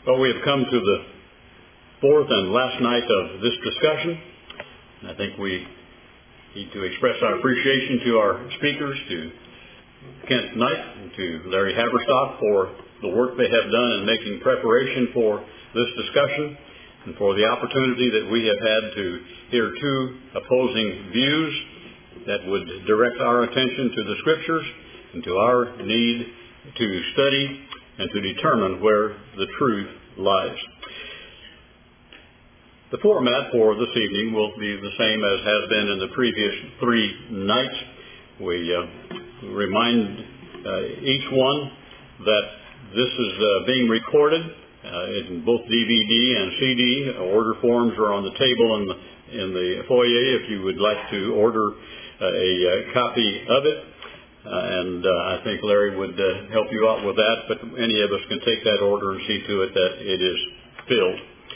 Well, we have come to the fourth and last night of this discussion. I think we need to express our appreciation to our speakers, to Kent Knight and to Larry Haverstock for the work they have done in making preparation for this discussion and for the opportunity that we have had to hear two opposing views that would direct our attention to the Scriptures and to our need to study and to determine where the truth lies. The format for this evening will be the same as has been in the previous three nights. We remind each one that this is being recorded in both DVD and CD. Order forms are on the table in the foyer if you would like to order a copy of it. I think Larry would help you out with that, but any of us can take that order and see to it that it is filled.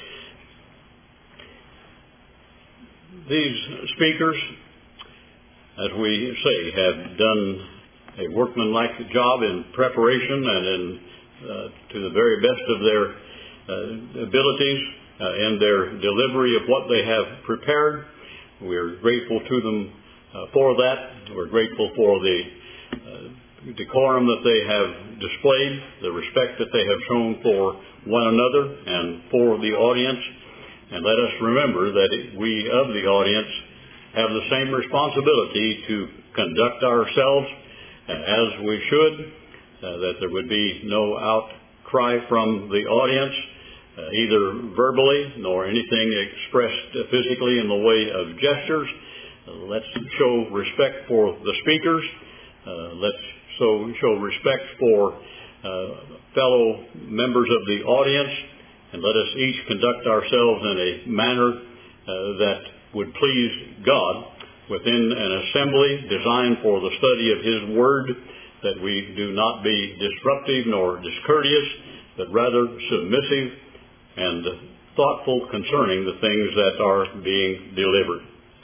These speakers, as we say, have done a workmanlike job in preparation and to the very best of their abilities in their delivery of what they have prepared. We're grateful to them for that. We're grateful for the decorum that they have displayed, the respect that they have shown for one another and for the audience. And let us remember that we of the audience have the same responsibility to conduct ourselves as we should, that there would be no outcry from the audience, either verbally nor anything expressed physically in the way of gestures. Let's show respect for the speakers. Let's show respect for fellow members of the audience, and let us each conduct ourselves in a manner that would please God within an assembly designed for the study of His Word, that we do not be disruptive nor discourteous, but rather submissive and thoughtful concerning the things that are being delivered.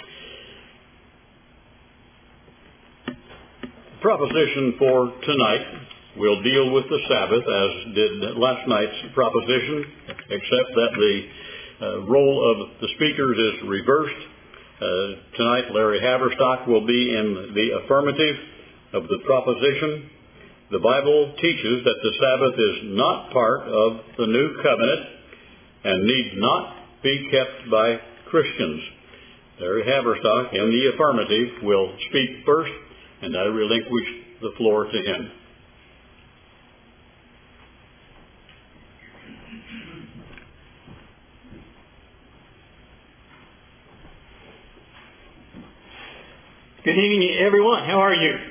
Proposition for tonight will deal with the Sabbath, as did last night's proposition, except that the role of the speakers is reversed. Tonight, Larry Haverstock will be in the affirmative of the proposition. The Bible teaches that the Sabbath is not part of the new covenant and need not be kept by Christians. Larry Haverstock, in the affirmative, will speak first, and I relinquish the floor to him. Good evening, everyone. How are you?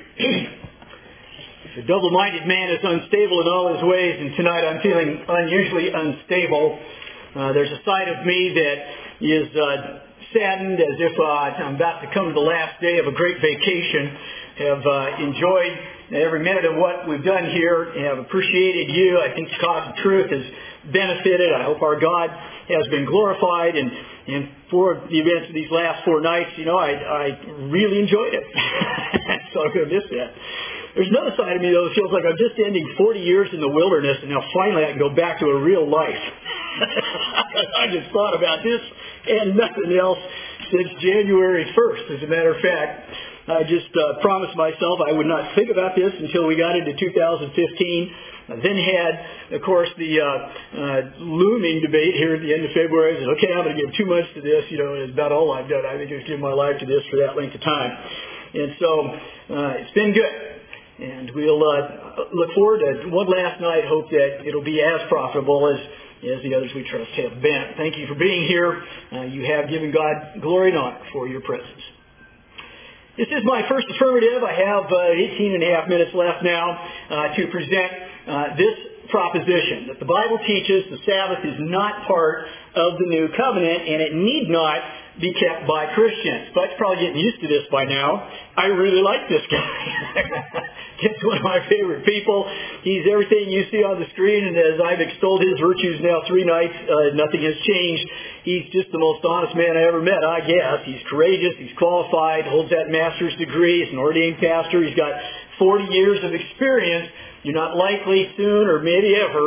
A double-minded man is unstable in all his ways, and tonight I'm feeling unusually unstable. There's a side of me that is saddened, as if I'm about to come to the last day of a great vacation. Have enjoyed every minute of what we've done here, have appreciated you. I think the cause of truth has benefited. I hope our God has been glorified, and for the events of these last 4 nights, I really enjoyed it. So I'm going to miss that. There's another side of me, though, that feels like I'm just ending 40 years in the wilderness, and now finally I can go back to a real life. I just thought about this and nothing else since January 1st, as a matter of fact. I just promised myself I would not think about this until we got into 2015. I then had, of course, the looming debate here at the end of February. I said, okay, I'm going to give 2 months to this. It's about all I've done. I think I've given my life to this for that length of time. And so it's been good. And we'll look forward to one last night, hope that it'll be as profitable as the others we trust have been. Thank you for being here. You have given God glory and honor for your presence. This is my first affirmative. I have 18 and a half minutes left now to present this proposition, that the Bible teaches the Sabbath is not part of the new covenant and it need not be kept by Christians. But you're probably getting used to this by now. I really like this guy. He's one of my favorite people. He's everything you see on the screen, and as I've extolled his virtues now 3 nights, nothing has changed. He's just the most honest man I ever met, I guess. He's courageous, he's qualified, holds that master's degree, he's an ordained pastor, he's got 40 years of experience. You're not likely soon or maybe ever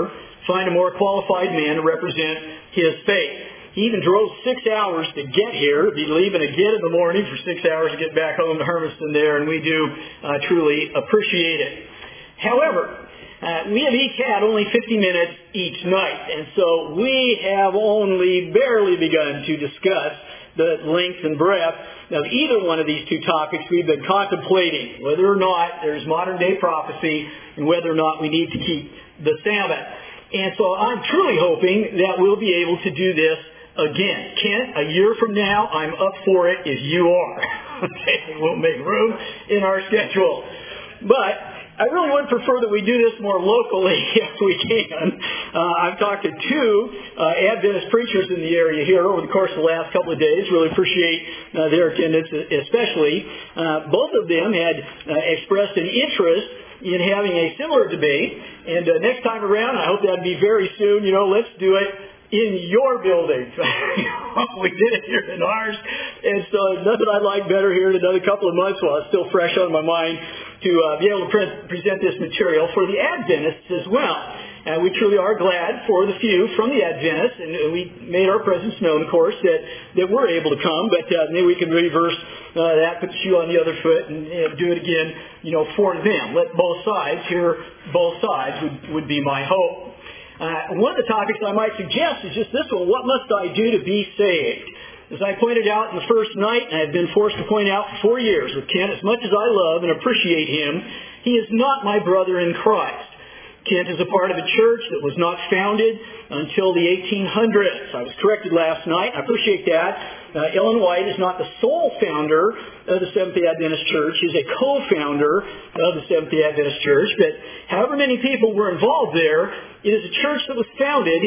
find a more qualified man to represent his faith. He even drove 6 hours to get here. He'd be leaving again in the morning for 6 hours to get back home to Hermiston there, and we do truly appreciate it. However, we have each had only 50 minutes each night, and so we have only barely begun to discuss the length and breadth of either one of these two topics we've been contemplating, whether or not there's modern-day prophecy and whether or not we need to keep the Sabbath. And so I'm truly hoping that we'll be able to do this again. Kent, a year from now, I'm up for it if you are. Okay, we'll make room in our schedule. But I really would prefer that we do this more locally if we can. I've talked to two Adventist preachers in the area here over the course of the last couple of days. Really appreciate their attendance especially. Both of them had expressed an interest in having a similar debate. And next time around, I hope that'd be very soon. Let's do it in your building. We did it here in ours. And so nothing I'd like better here in another couple of months while it's still fresh on my mind to be able to present this material for the Adventists as well. And we truly are glad for the few from the Adventists, and we made our presence known, of course, that we're able to come, but maybe we can reverse that, put the shoe on the other foot, and do it again, for them. Let both sides hear both sides would be my hope. One of the topics I might suggest is just this one: what must I do to be saved? As I pointed out in the first night, and I've been forced to point out for 4 years with Kent, as much as I love and appreciate him, he is not my brother in Christ. Kent is a part of a church that was not founded until the 1800s. I was corrected last night. I appreciate that. Ellen White is not the sole founder of the Seventh-day Adventist Church. He's a co-founder of the Seventh-day Adventist Church. But however many people were involved there, it is a church that was founded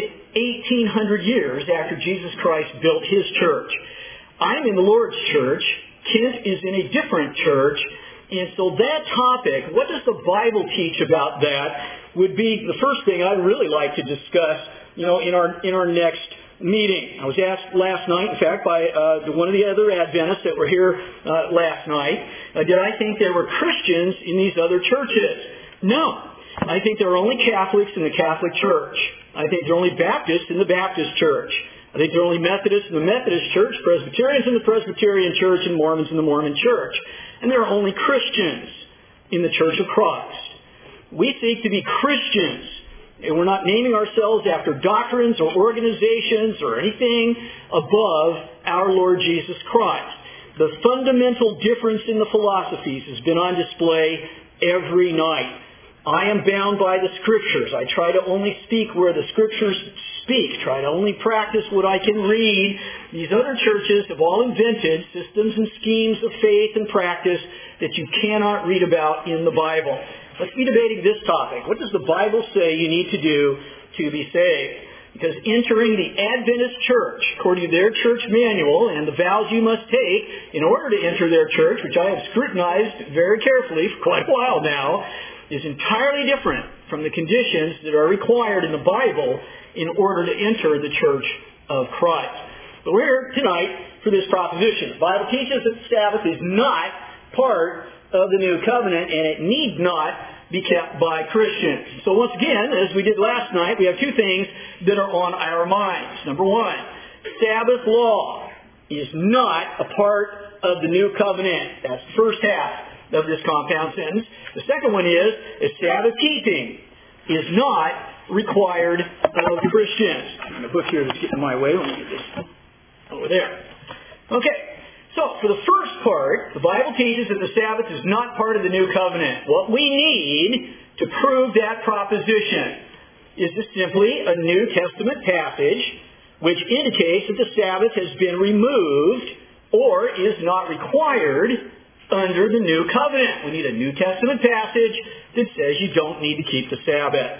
1,800 years after Jesus Christ built his church. I'm in the Lord's church. Kent is in a different church. And so that topic, what does the Bible teach about that, would be the first thing I'd really like to discuss, in our next meeting. I was asked last night, in fact, by one of the other Adventists that were here last night, did I think there were Christians in these other churches? No. I think there are only Catholics in the Catholic Church. I think there are only Baptists in the Baptist Church. I think there are only Methodists in the Methodist Church, Presbyterians in the Presbyterian Church, and Mormons in the Mormon Church. And there are only Christians in the Church of Christ. We seek to be Christians, and we're not naming ourselves after doctrines or organizations or anything above our Lord Jesus Christ. The fundamental difference in the philosophies has been on display every night. I am bound by the Scriptures. I try to only speak where the Scriptures speak. Try to only practice what I can read. These other churches have all invented systems and schemes of faith and practice that you cannot read about in the Bible. Let's be debating this topic. What does the Bible say you need to do to be saved? Because entering the Adventist church, according to their church manual and the vows you must take in order to enter their church, which I have scrutinized very carefully for quite a while now, is entirely different from the conditions that are required in the Bible in order to enter the church of Christ. But we're here tonight for this proposition. The Bible teaches that the Sabbath is not part of the New Covenant, and it need not be kept by Christians. So once again, as we did last night, we have two things that are on our minds. Number one, Sabbath law is not a part of the New Covenant. That's the first half of this compound sentence. The second one is Sabbath keeping is not required of Christians. I'm going to book here that's getting in my way. Let me get this over there. Okay. So, for the first part, the Bible teaches that the Sabbath is not part of the New Covenant. What we need to prove that proposition is simply a New Testament passage which indicates that the Sabbath has been removed or is not required under the New Covenant. We need a New Testament passage that says you don't need to keep the Sabbath.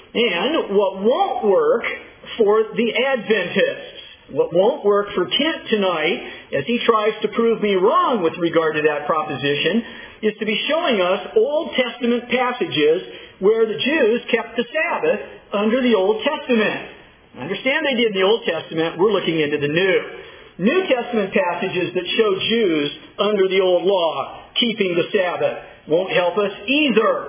And what won't work for the Adventists, what won't work for Kent tonight, as he tries to prove me wrong with regard to that proposition, is to be showing us Old Testament passages where the Jews kept the Sabbath under the Old Testament. I understand they did in the Old Testament. We're looking into the New. New Testament passages that show Jews under the old law keeping the Sabbath won't help us either.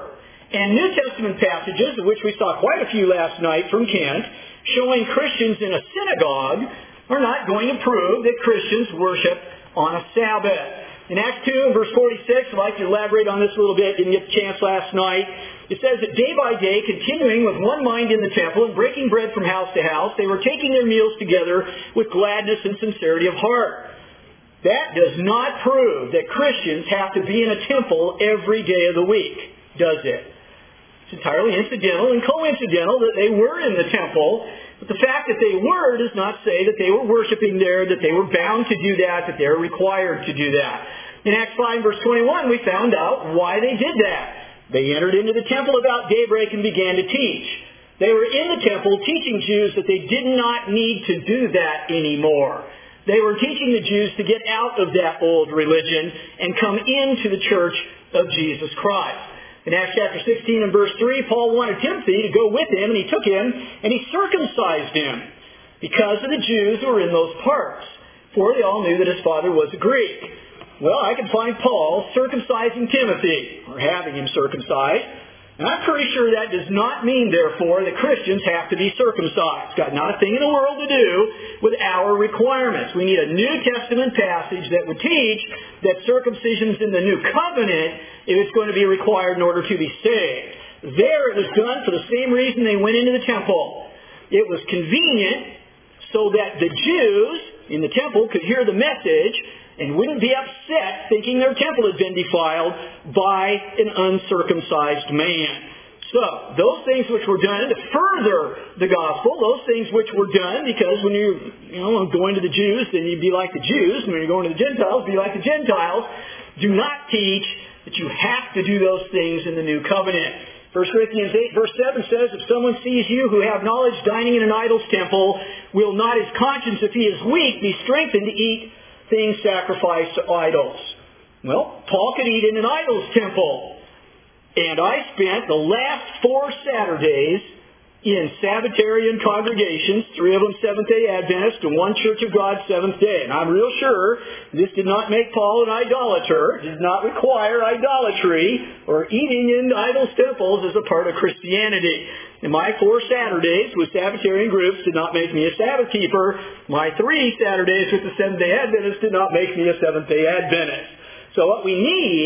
and New Testament passages, of which we saw quite a few last night from Kent, showing Christians in a synagogue are not going to prove that Christians worship on a Sabbath. In Acts 2 and verse 46, I'd like to elaborate on this a little bit. Didn't get the chance last night. It says that day by day, continuing with one mind in the temple and breaking bread from house to house, they were taking their meals together with gladness and sincerity of heart. That does not prove that Christians have to be in a temple every day of the week, does it? It's entirely incidental and coincidental that they were in the temple, but the fact that they were does not say that they were worshiping there, that they were bound to do that they were required to do that. In Acts 5 verse 21, we found out why they did that. They entered into the temple about daybreak and began to teach. They were in the temple teaching Jews that they did not need to do that anymore. They were teaching the Jews to get out of that old religion and come into the church of Jesus Christ. In Acts chapter 16 and verse 3, Paul wanted Timothy to go with him, and he took him, and he circumcised him because of the Jews who were in those parts, for they all knew that his father was a Greek. Well, I can find Paul circumcising Timothy, or having him circumcised, and I'm pretty sure that does not mean, therefore, that Christians have to be circumcised. It's got not a thing in the world to do with our requirements. We need a New Testament passage that would teach that circumcision's in the New Covenant if it's going to be required in order to be saved. There it was done for the same reason they went into the temple. It was convenient so that the Jews in the temple could hear the message and wouldn't be upset thinking their temple had been defiled by an uncircumcised man. So, those things which were done to further the gospel, those things which were done because when you're going to the Jews, then you'd be like the Jews, and when you're going to the Gentiles, be like the Gentiles, do not teach that you have to do those things in the New Covenant. 1 Corinthians 8 verse 7 says, if someone sees you who have knowledge dining in an idol's temple, will not his conscience, if he is weak, be strengthened to eat things sacrificed to idols? Well, Paul could eat in an idol's temple. And I spent the last 4 Saturdays in Sabbatarian congregations, 3 of them Seventh-day Adventist and 1 Church of God Seventh-day. And I'm real sure this did not make Paul an idolater. It did not require idolatry or eating in idols' temples as a part of Christianity. And my 4 Saturdays with Sabbatarian groups did not make me a Sabbath keeper. My 3 Saturdays with the Seventh-day Adventists did not make me a Seventh-day Adventist. So what we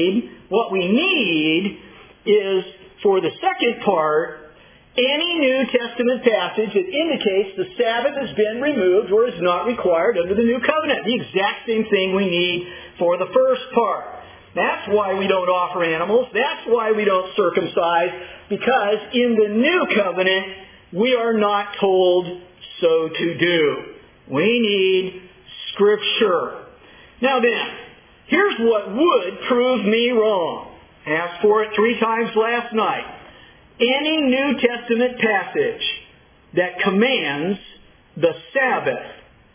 need is, for the second part, any New Testament passage that indicates the Sabbath has been removed or is not required under the New Covenant. The exact same thing we need for the first part. That's why we don't offer animals. That's why we don't circumcise. Because in the New Covenant, we are not told so to do. We need Scripture. Now then, here's what would prove me wrong. I asked for it 3 times last night. Any New Testament passage that commands the Sabbath,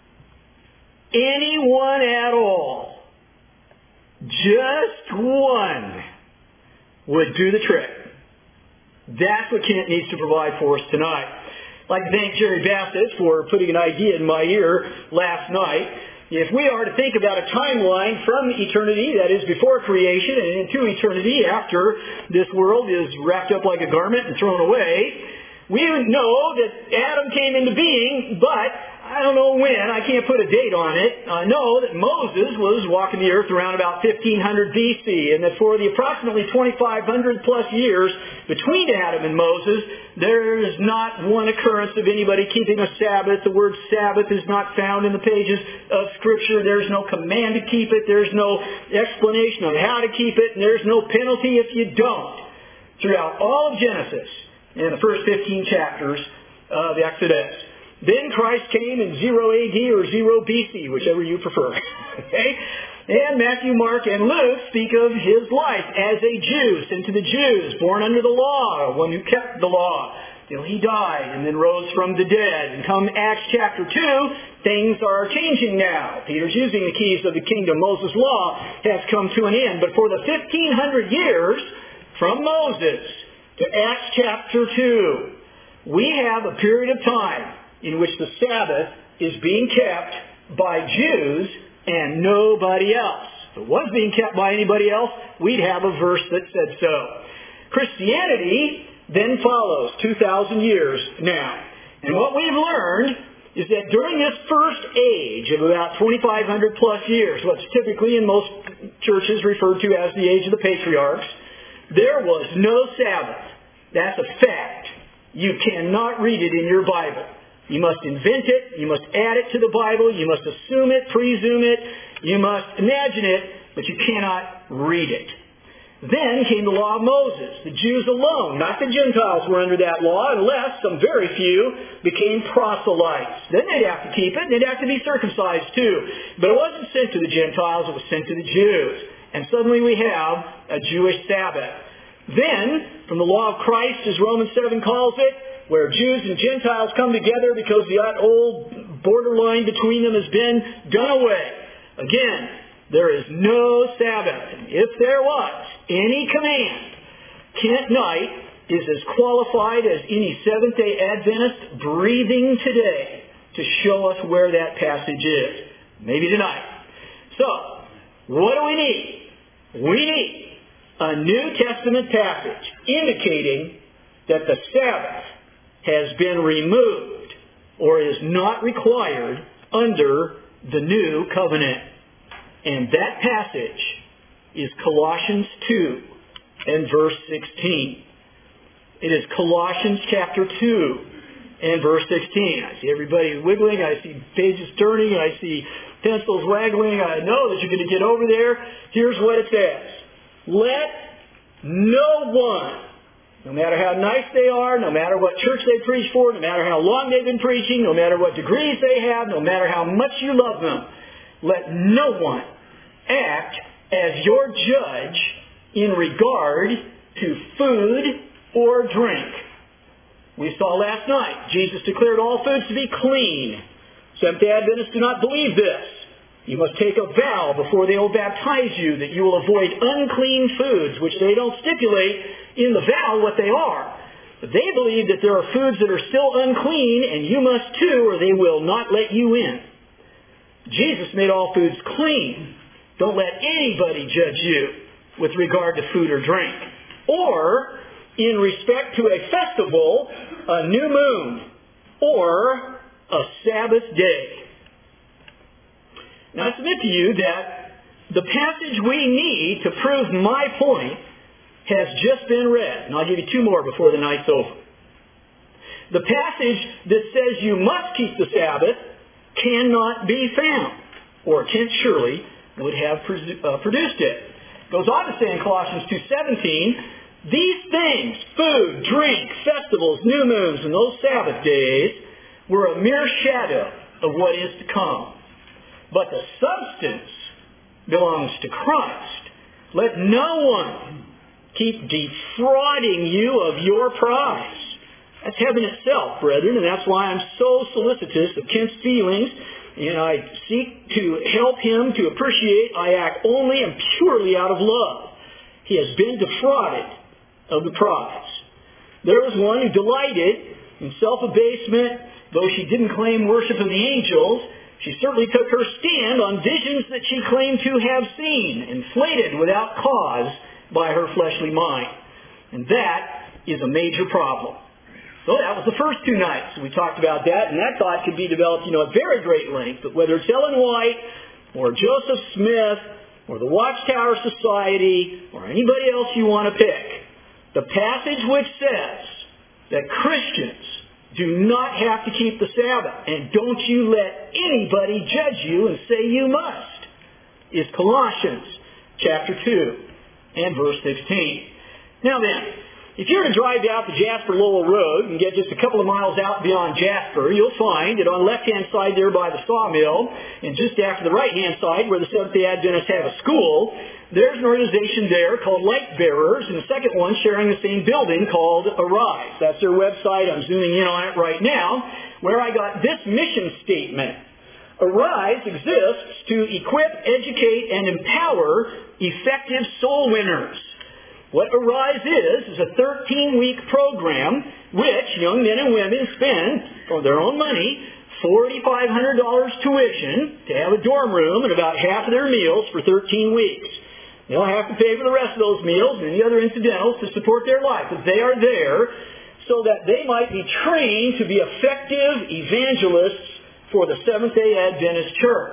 anyone at all, just one, would do the trick. That's what Kent needs to provide for us tonight. I'd like to thank Jerry Bassett for putting an idea in my ear last night. If we are to think about a timeline from eternity, that is before creation, and into eternity after this world is wrapped up like a garment and thrown away, we know that Adam came into being, but I don't know when. I can't put a date on it. I know that Moses was walking the earth around about 1500 BC, and that for the approximately 2,500 plus years between Adam and Moses, there is not one occurrence of anybody keeping a Sabbath. The word Sabbath is not found in the pages of Scripture. There's no command to keep it. There's no explanation of how to keep it, and there's no penalty if you don't. Throughout all of Genesis and the first 15 chapters of Exodus. Then Christ came in 0 AD or 0 BC, whichever you prefer. Okay? And Matthew, Mark, and Luke speak of his life as a Jew, sent to the Jews, born under the law, one who kept the law, till he died and then rose from the dead. And come Acts chapter 2, things are changing now. Peter's using the keys of the kingdom. Moses' law has come to an end. But for the 1,500 years, from Moses to Acts chapter 2, we have a period of time in which the Sabbath is being kept by Jews and nobody else. If it was being kept by anybody else, we'd have a verse that said so. Christianity then follows 2,000 years now. And what we've learned is that during this first age of about 2,500 plus years, what's typically in most churches referred to as the age of the patriarchs, there was no Sabbath. That's a fact. You cannot read it in your Bible. You must invent it. You must add it to the Bible. You must assume it, presume it. You must imagine it, but you cannot read it. Then came the law of Moses. The Jews alone, not the Gentiles, were under that law, unless some very few became proselytes. Then they'd have to keep it, and they'd have to be circumcised too. But it wasn't sent to the Gentiles, it was sent to the Jews. And suddenly we have a Jewish Sabbath. Then, from the law of Christ, as Romans 7 calls it, where Jews and Gentiles come together because that old borderline between them has been done away. Again, there is no Sabbath. If there was any command, Kent Knight is as qualified as any Seventh-day Adventist breathing today to show us where that passage is. Maybe tonight. So, what do we need? We need a New Testament passage indicating that the Sabbath has been removed or is not required under the New Covenant. And that passage is Colossians 2 and verse 16. It is Colossians chapter 2 and verse 16. I see everybody wiggling. I see pages turning. I see pencils waggling. I know that you're going to get over there. Here's what it says. Let no one, no matter how nice they are, no matter what church they preach for, no matter how long they've been preaching, no matter what degrees they have, no matter how much you love them, let no one act as your judge in regard to food or drink. We saw last night, Jesus declared all foods to be clean. Seventh-day Adventists do not believe this. You must take a vow before they will baptize you that you will avoid unclean foods, which they don't stipulate in the vow what they are. But they believe that there are foods that are still unclean, and you must too, or they will not let you in. Jesus made all foods clean. Don't let anybody judge you with regard to food or drink. Or, in respect to a festival, a new moon, or a Sabbath day. Now, I submit to you that the passage we need to prove my point has just been read. And I'll give you two more before the night's over. The passage that says you must keep the Sabbath cannot be found, or Kent Shirley would have produced it. It goes on to say in Colossians 2:17, these things, food, drink, festivals, new moons, and those Sabbath days, were a mere shadow of what is to come. But the substance belongs to Christ. Let no one keep defrauding you of your prize. That's heaven itself, brethren, and that's why I'm so solicitous of Kent's feelings, and I seek to help him to appreciate I act only and purely out of love. He has been defrauded of the prize. There was one who delighted in self-abasement, though she didn't claim worship of the angels. She certainly took her stand on visions that she claimed to have seen, inflated without cause by her fleshly mind. And that is a major problem. So that was the first two nights. We talked about that, and that thought could be developed, at very great length. But whether it's Ellen White, or Joseph Smith, or the Watchtower Society, or anybody else you want to pick, the passage which says that Christians do not have to keep the Sabbath, and don't you let anybody judge you and say you must, is Colossians chapter 2 and verse 16. Now then, if you were to drive out the Jasper-Lowell Road and get just a couple of miles out beyond Jasper, you'll find that on the left-hand side there by the sawmill, and just after the right-hand side where the Seventh-day Adventists have a school, there's an organization there called Light Bearers, and a second one sharing the same building called Arise. That's their website. I'm zooming in on it right now, where I got this mission statement. Arise exists to equip, educate, and empower effective soul winners. What Arise is a 13-week program which young men and women spend, for their own money, $4,500 tuition to have a dorm room and about half of their meals for 13 weeks. They'll have to pay for the rest of those meals and any other incidentals to support their life. But they are there so that they might be trained to be effective evangelists for the Seventh-day Adventist Church.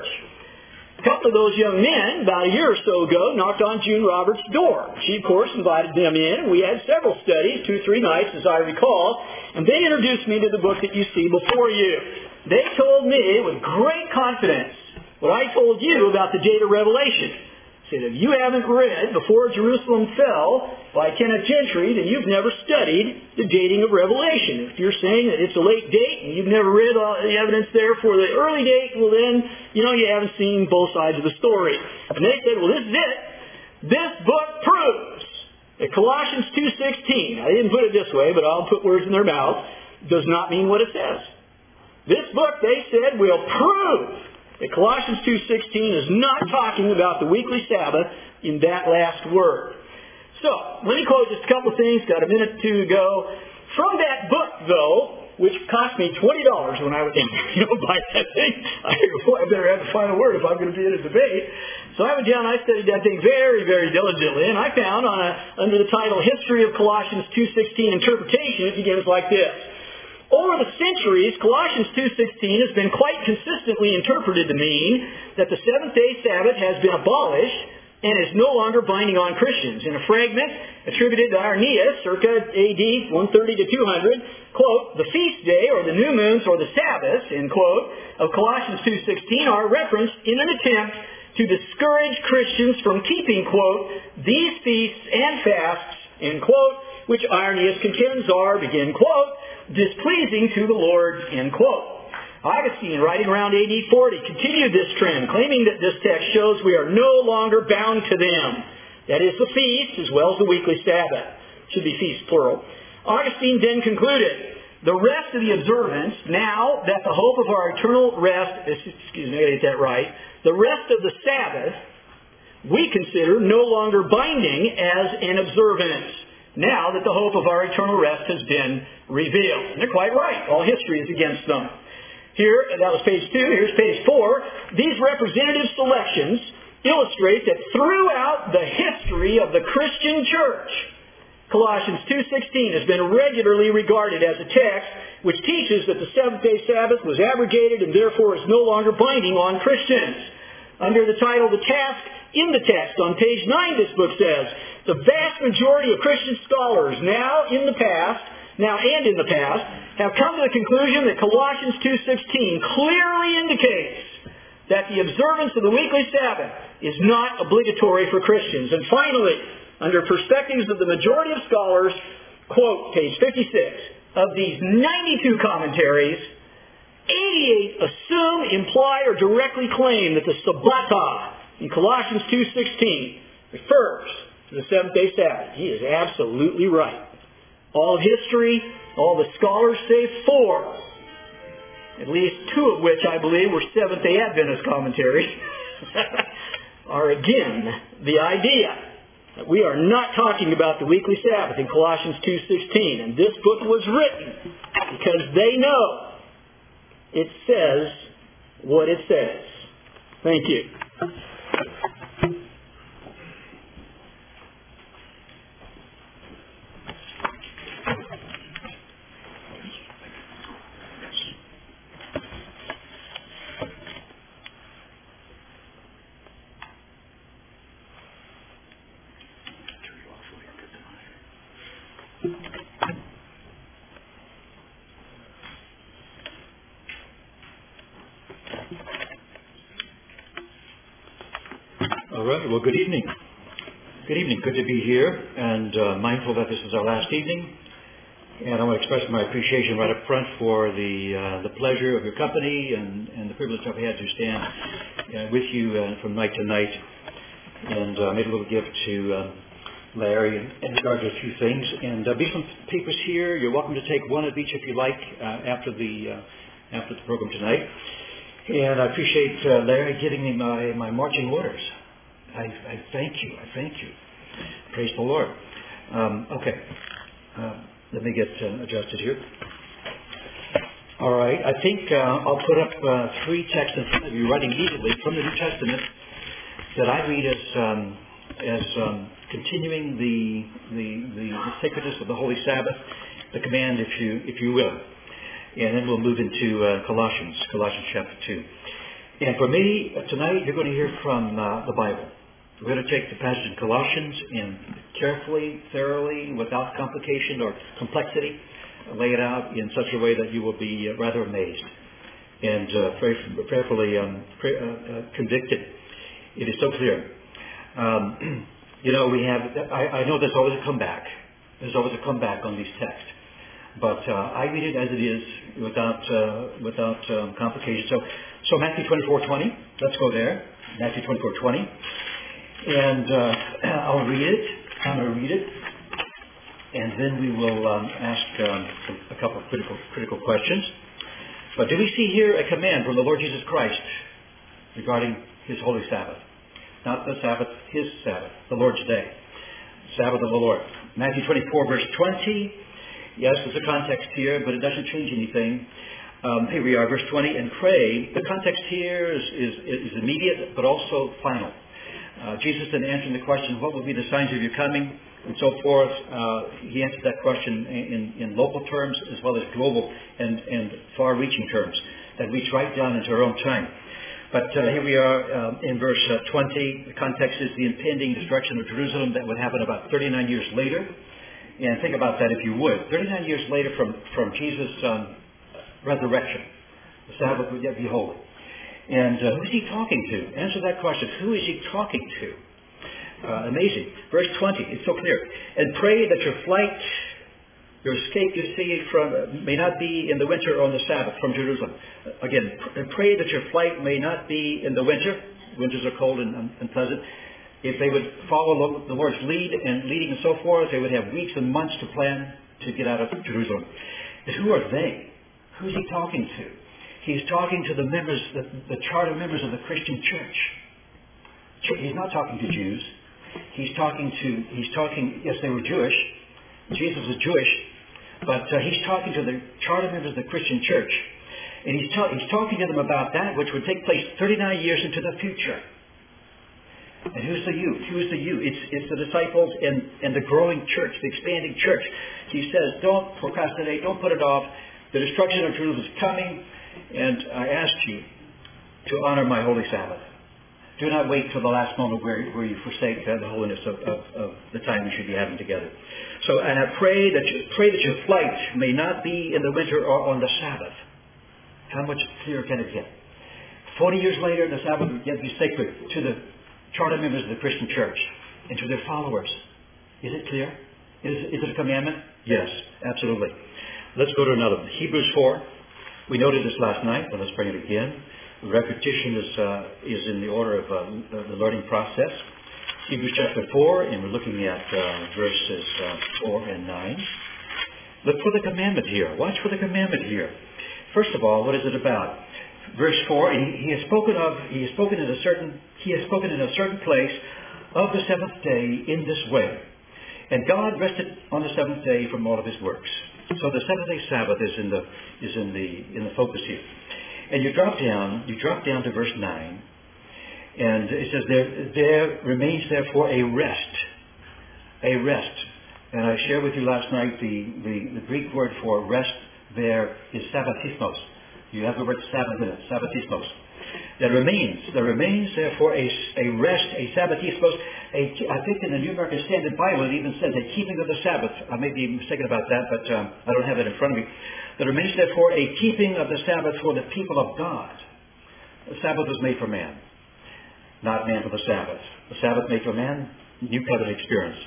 A couple of those young men, about a year or so ago, knocked on June Roberts' door. She, of course, invited them in. We had several studies, 2-3 nights, as I recall, and they introduced me to the book that you see before you. They told me with great confidence what I told you about the date of Revelation. Said, if you haven't read Before Jerusalem Fell by Kenneth Gentry, then you've never studied the dating of Revelation. If you're saying that it's a late date and you've never read the evidence there for the early date, well then, you haven't seen both sides of the story. And they said, well, this is it. This book proves that Colossians 2:16, I didn't put it this way, but I'll put words in their mouth, does not mean what it says. This book, they said, will prove that Colossians 2:16 is not talking about the weekly Sabbath in that last word. So, let me quote just a couple of things. Got a minute to go. From that book, though, which cost me $20 when I was buy that thing, I figured, boy, I better have the final word if I'm going to be in a debate. So I went down and I studied that thing very, very diligently, and I found under the title History of Colossians 2:16 Interpretation, it begins like this. Over the centuries, Colossians 2:16 has been quite consistently interpreted to mean that the seventh-day Sabbath has been abolished and is no longer binding on Christians. In a fragment attributed to Irenaeus, circa AD 130 to 200, quote, the feast day or the new moons or the Sabbaths, end quote, of Colossians 2:16 are referenced in an attempt to discourage Christians from keeping, quote, these feasts and fasts, end quote, which Irenaeus contends are, begin quote, displeasing to the Lord, end quote. Augustine, writing around AD 40, continued this trend, claiming that this text shows we are no longer bound to them. That is the feast as well as the weekly Sabbath. Should be feast plural. Augustine then concluded, the rest of the observance, now that the hope of our eternal rest, excuse me, I got to get that right, the rest of the Sabbath, we consider no longer binding as an observance, now that the hope of our eternal rest has been revealed. And they're quite right. All history is against them. Here, that was page 2. Here's page 4. These representative selections illustrate that throughout the history of the Christian church, Colossians 2:16 has been regularly regarded as a text which teaches that the seventh-day Sabbath was abrogated and therefore is no longer binding on Christians. Under the title, The Task in the Text, on page 9, this book says, the vast majority of Christian scholars now and in the past, have come to the conclusion that Colossians 2:16 clearly indicates that the observance of the weekly Sabbath is not obligatory for Christians. And finally, under perspectives of the majority of scholars, quote, page 56, of these 92 commentaries, 88 assume, imply, or directly claim that the Sabbatah in Colossians 2:16 refers to the seventh-day Sabbath. He is absolutely right. All of history, all the scholars save 4, at least 2 of which I believe were Seventh-day Adventist commentaries, are again the idea that we are not talking about the weekly Sabbath in Colossians 2:16. And this book was written because they know it says what it says. Thank you. All right. Well, good evening. Good evening. Good to be here, and mindful that this is our last evening. And I want to express my appreciation right up front for the pleasure of your company and the privilege I've had to stand with you from night to night. And I made a little gift to Larry in regard to a few things. And there'll be some papers here. You're welcome to take one of each if you like after the program tonight. And I appreciate Larry giving me my marching orders. I thank you. I thank you. Praise the Lord. Okay. Let me get adjusted here. All right. I think I'll put up 3 texts in front of you, running immediately from the New Testament, that I read as continuing the sacredness of the Holy Sabbath, the command, if you will. And then we'll move into Colossians chapter 2. And for me, tonight, you're going to hear from the Bible. We're going to take the passage in Colossians and carefully, thoroughly, without complication or complexity, lay it out in such a way that you will be rather amazed and prayerfully convicted. It is so clear. I know there's always a comeback. There's always a comeback on these texts. But I read it as it is without complication. So Matthew 24:20, let's go there. Matthew 24:20. And I'll read it. I'm going to read it. And then we will ask a couple of critical questions. But do we see here a command from the Lord Jesus Christ regarding His holy Sabbath? Not the Sabbath, His Sabbath, the Lord's Day. Sabbath of the Lord. Matthew 24, verse 20. Yes, there's a context here, but it doesn't change anything. Here we are, verse 20. And pray. The context here is immediate, but also final. Jesus, in answering the question, what will be the signs of your coming, and so forth, he answered that question in local terms as well as global and far-reaching terms that reach right down into our own time. But here we are in verse 20. The context is the impending destruction of Jerusalem that would happen about 39 years later. And think about that if you would. 39 years later from Jesus' resurrection, the Sabbath would yet be holy. And who is he talking to? Answer that question. Who is he talking to? Amazing. Verse 20, it's so clear. And pray that your flight, your escape, you see, may not be in the winter or on the Sabbath from Jerusalem. Again, pray that your flight may not be in the winter. Winters are cold and unpleasant. If they would follow the Lord's leading and so forth, they would have weeks and months to plan to get out of Jerusalem. But who are they? Who's he talking to? He's talking to the members, the charter members of the Christian church. He's not talking to Jews. He's talking, yes, they were Jewish. Jesus was Jewish. But he's talking to the charter members of the Christian church. And he's talking to them about that which would take place 39 years into the future. And who's the you? Who's the you? It's the disciples and the growing church, the expanding church. He says, don't procrastinate, don't put it off. The destruction of Jerusalem is coming, and I ask you to honor my holy Sabbath. Do not wait till the last moment where you forsake the holiness of the time we should be having together. So, and I pray that your flight may not be in the winter or on the Sabbath. How much clearer can it get? 40 years later, the Sabbath would yet be sacred to the charter members of the Christian church and to their followers. Is it clear? Is it a commandment? Yes, absolutely. Let's go to another one. Hebrews 4. We noted this last night, but let's bring it again. Repetition is in the order of the learning process. Hebrews chapter 4, and we're looking at verses 4 and 9. Look for the commandment here. Watch for the commandment here. First of all, what is it about? Verse 4, he has spoken in a certain place of the seventh day in this way. And God rested on the seventh day from all of his works. So the seventh-day Sabbath is in the focus here. And you drop down to verse 9, and it says there remains therefore a rest. And I shared with you last night the Greek word for rest there is sabbatismos. You have the word Sabbath in it, sabbatismos. There remains therefore a rest, a sabbatismos. I think in the New American Standard Bible it even says a keeping of the Sabbath. I may be mistaken about that, but I don't have it in front of me. There remains therefore a keeping of the Sabbath for the people of God. The Sabbath was made for man, not man for the Sabbath. The Sabbath made for man, New Covenant experience.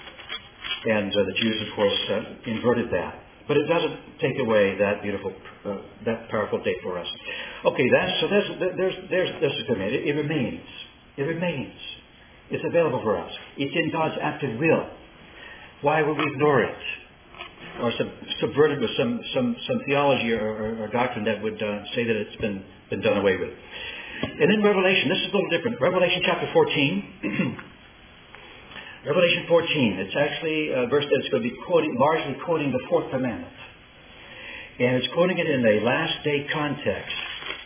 And the Jews, of course, inverted that. But it doesn't take away that beautiful, that powerful day for us. Okay, there's a command. It remains. It remains. It's available for us. It's in God's active will. Why would we ignore it? Or subvert it with some theology or doctrine that would say that it's been done away with. And then Revelation. This is a little different. Revelation chapter 14. Revelation 14. It's actually a verse that's going to be largely quoting the fourth commandment. And it's quoting it in a last day context.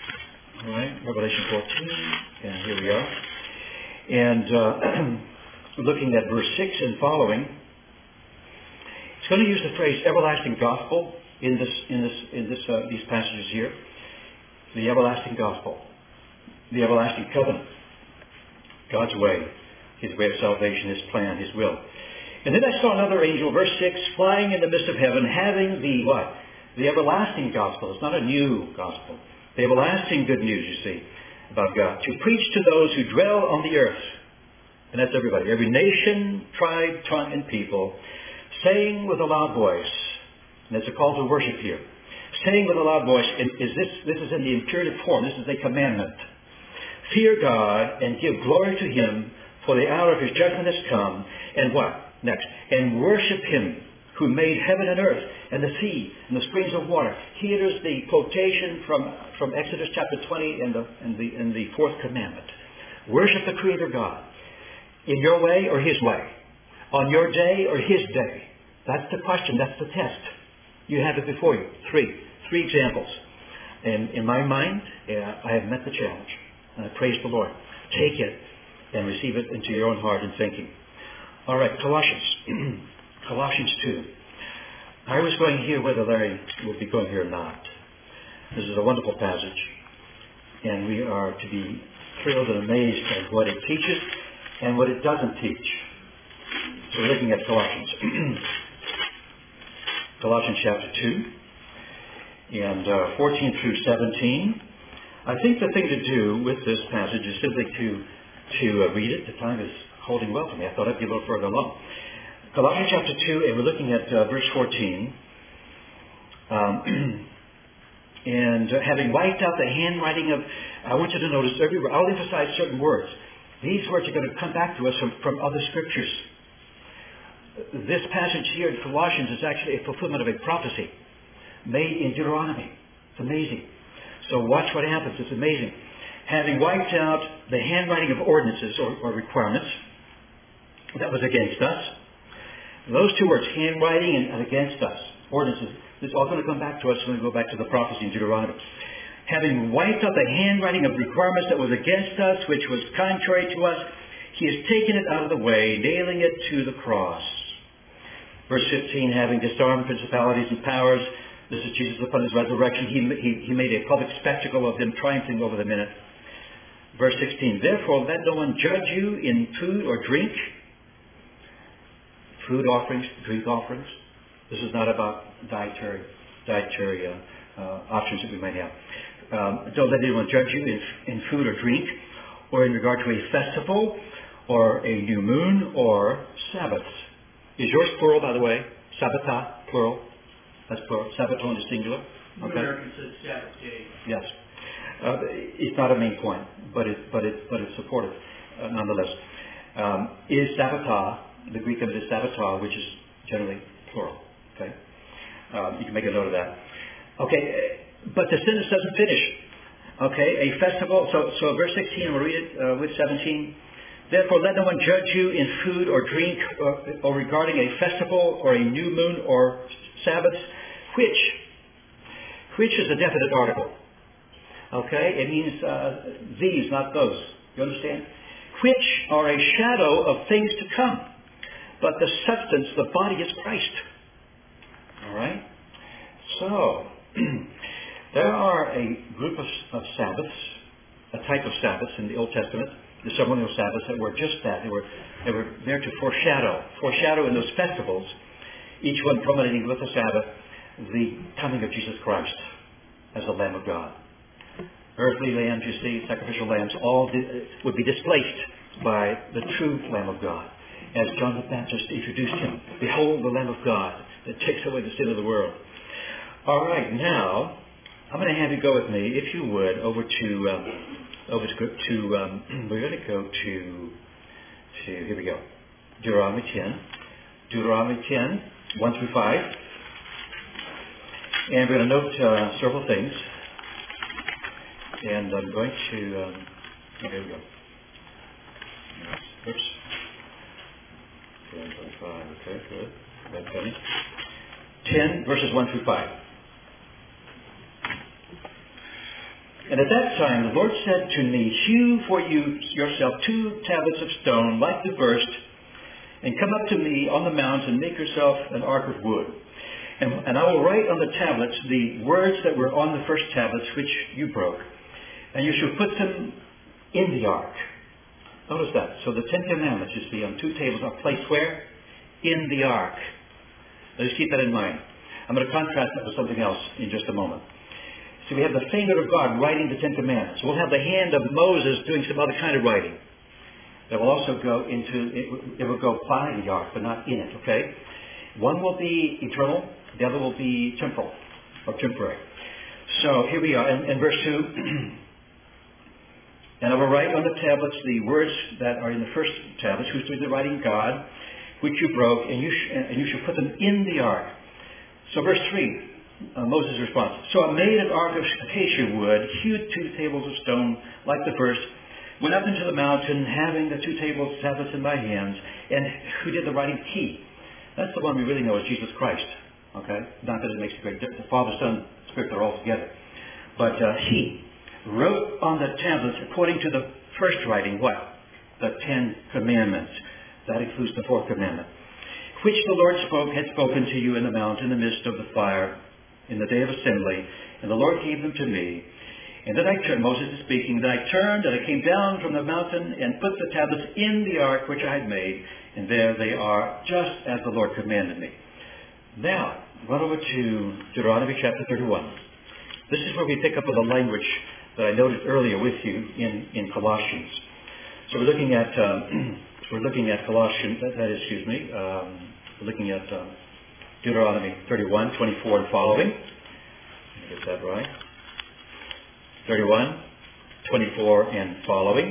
All right, Revelation 14. And here we are. And looking at verse 6 and following. It's going to use the phrase everlasting gospel in these passages here. The everlasting gospel, the everlasting covenant, God's way, His way of salvation, His plan, His will. And then I saw another angel, verse 6, flying in the midst of heaven, having the what? The everlasting gospel. It's not a new gospel. The everlasting good news, you see, about God. To preach to those who dwell on the earth. And that's everybody. Every nation, tribe, tongue, and people. Saying with a loud voice. And it's a call to worship here. Saying with a loud voice. This is in the imperative form. This is a commandment. Fear God and give glory to Him, for the hour of His judgment has come. And what? Next. And worship Him who made heaven and earth and the sea and the springs of water. Here's the quotation from Exodus chapter 20 and the fourth commandment. Worship the Creator God. In your way or His way? On your day or His day? That's the question. That's the test. You have it before you. Three examples. And in my mind, I have met the challenge. And I praise the Lord. Take it and receive it into your own heart and thinking. All right, Colossians. Colossians 2. I was going here whether Larry would be going here or not. This is a wonderful passage. And we are to be thrilled and amazed at what it teaches and what it doesn't teach. So we're looking at Colossians. Colossians chapter 2 and 14 through 17. I think the thing to do with this passage is simply to read it. The time is holding well for me. I thought I'd be a little further along. Colossians chapter 2, and we're looking at verse 14. And having wiped out the handwriting of, I want you to notice everywhere, I'll emphasize certain words. These words are going to come back to us from other scriptures. This passage here in Colossians is actually a fulfillment of a prophecy made in Deuteronomy. It's amazing. So watch what happens. It's amazing. Having wiped out the handwriting of ordinances or requirements that was against us. Those two words, handwriting and against us, ordinances, it's all going to come back to us when we go back to the prophecy in Deuteronomy. Having wiped out the handwriting of requirements that was against us, which was contrary to us, He has taken it out of the way, nailing it to the cross. Verse 15, having disarmed principalities and powers, this is Jesus upon His resurrection. He made a public spectacle of them, triumphing over them in it. Verse 16, therefore let no one judge you in food or drink. Food offerings, drink offerings. This is not about dietary options that we might have. Don't let anyone judge you in food or drink, or in regard to a festival, or a new moon, or Sabbaths. Is yours plural, by the way? Sabbatha, plural. That's plural. Sabbaton is singular. Okay. American says Sabbath day. Yes. It's not a main point, but it's supportive nonetheless. Is Sabbatha, the Greek of it is Sabbatha, which is generally plural. Okay. You can make a note of that. Okay. But the sentence doesn't finish. Okay. A festival. So verse 16, we'll read it with 17. Therefore, let no one judge you in food or drink or regarding a festival or a new moon or Sabbaths, which is a definite article. Okay? It means these, not those. You understand? Which are a shadow of things to come. But the substance, the body is Christ. All right? So, there are a group of Sabbaths, a type of Sabbaths in the Old Testament, the ceremonial Sabbaths that were just that. They were there to foreshadow in those festivals, each one culminating with the Sabbath, the coming of Jesus Christ as the Lamb of God. Earthly lambs, you see, sacrificial lambs, all would be displaced by the true Lamb of God. As John the Baptist introduced Him, behold the Lamb of God that takes away the sin of the world. All right, now I'm going to have you go with me, if you would, over to we're going to go to here we go, Deuteronomy 10, 1 through 5, and we're going to note several things. And I'm going to, here we go. Oops. 25, okay, good. Red penny. 10, verses 1 through 5. And at that time the Lord said to me, hew for yourself 2 tablets of stone like the first, and come up to me on the mount and make yourself an ark of wood. And I will write on the tablets the words that were on the first tablets which you broke. And you shall put them in the ark. Notice that. So the Ten Commandments, you see, on two tables are placed where? In the ark. Let's keep that in mind. I'm going to contrast that with something else in just a moment. So we have the finger of God writing the Ten Commandments. We'll have the hand of Moses doing some other kind of writing. That will also go into, it will go by the ark, but not in it, okay? One will be eternal, the other will be temporal, or temporary. So here we are in verse 2. And I will write on the tablets the words that are in the first tablets, who's doing the writing? God, which you broke, and you shall put them in the ark. So verse 3, Moses' response. So I made an ark of acacia wood, hewed 2 tables of stone like the first, went up into the mountain, having the 2 tablets in my hands, and who did the writing? He. That's the one we really know as Jesus Christ. Okay? Not that it makes a great difference. The Father, Son, Spirit, they're all together. But he wrote on the tablets according to the first writing, what? The 10 Commandments. That includes the 4th commandment. Which the Lord had spoken to you in the mount in the midst of the fire in the day of assembly. And the Lord gave them to me. And then I turned, Moses is speaking, then I turned and I came down from the mountain and put the tablets in the ark which I had made. And there they are, just as the Lord commanded me. Now, run over to Deuteronomy chapter 31. This is where we pick up with the language that I noted earlier with you in Colossians. So we're looking at Colossians, we're looking at Deuteronomy 31, 24 and following. Let me get that right. 31, 24 and following.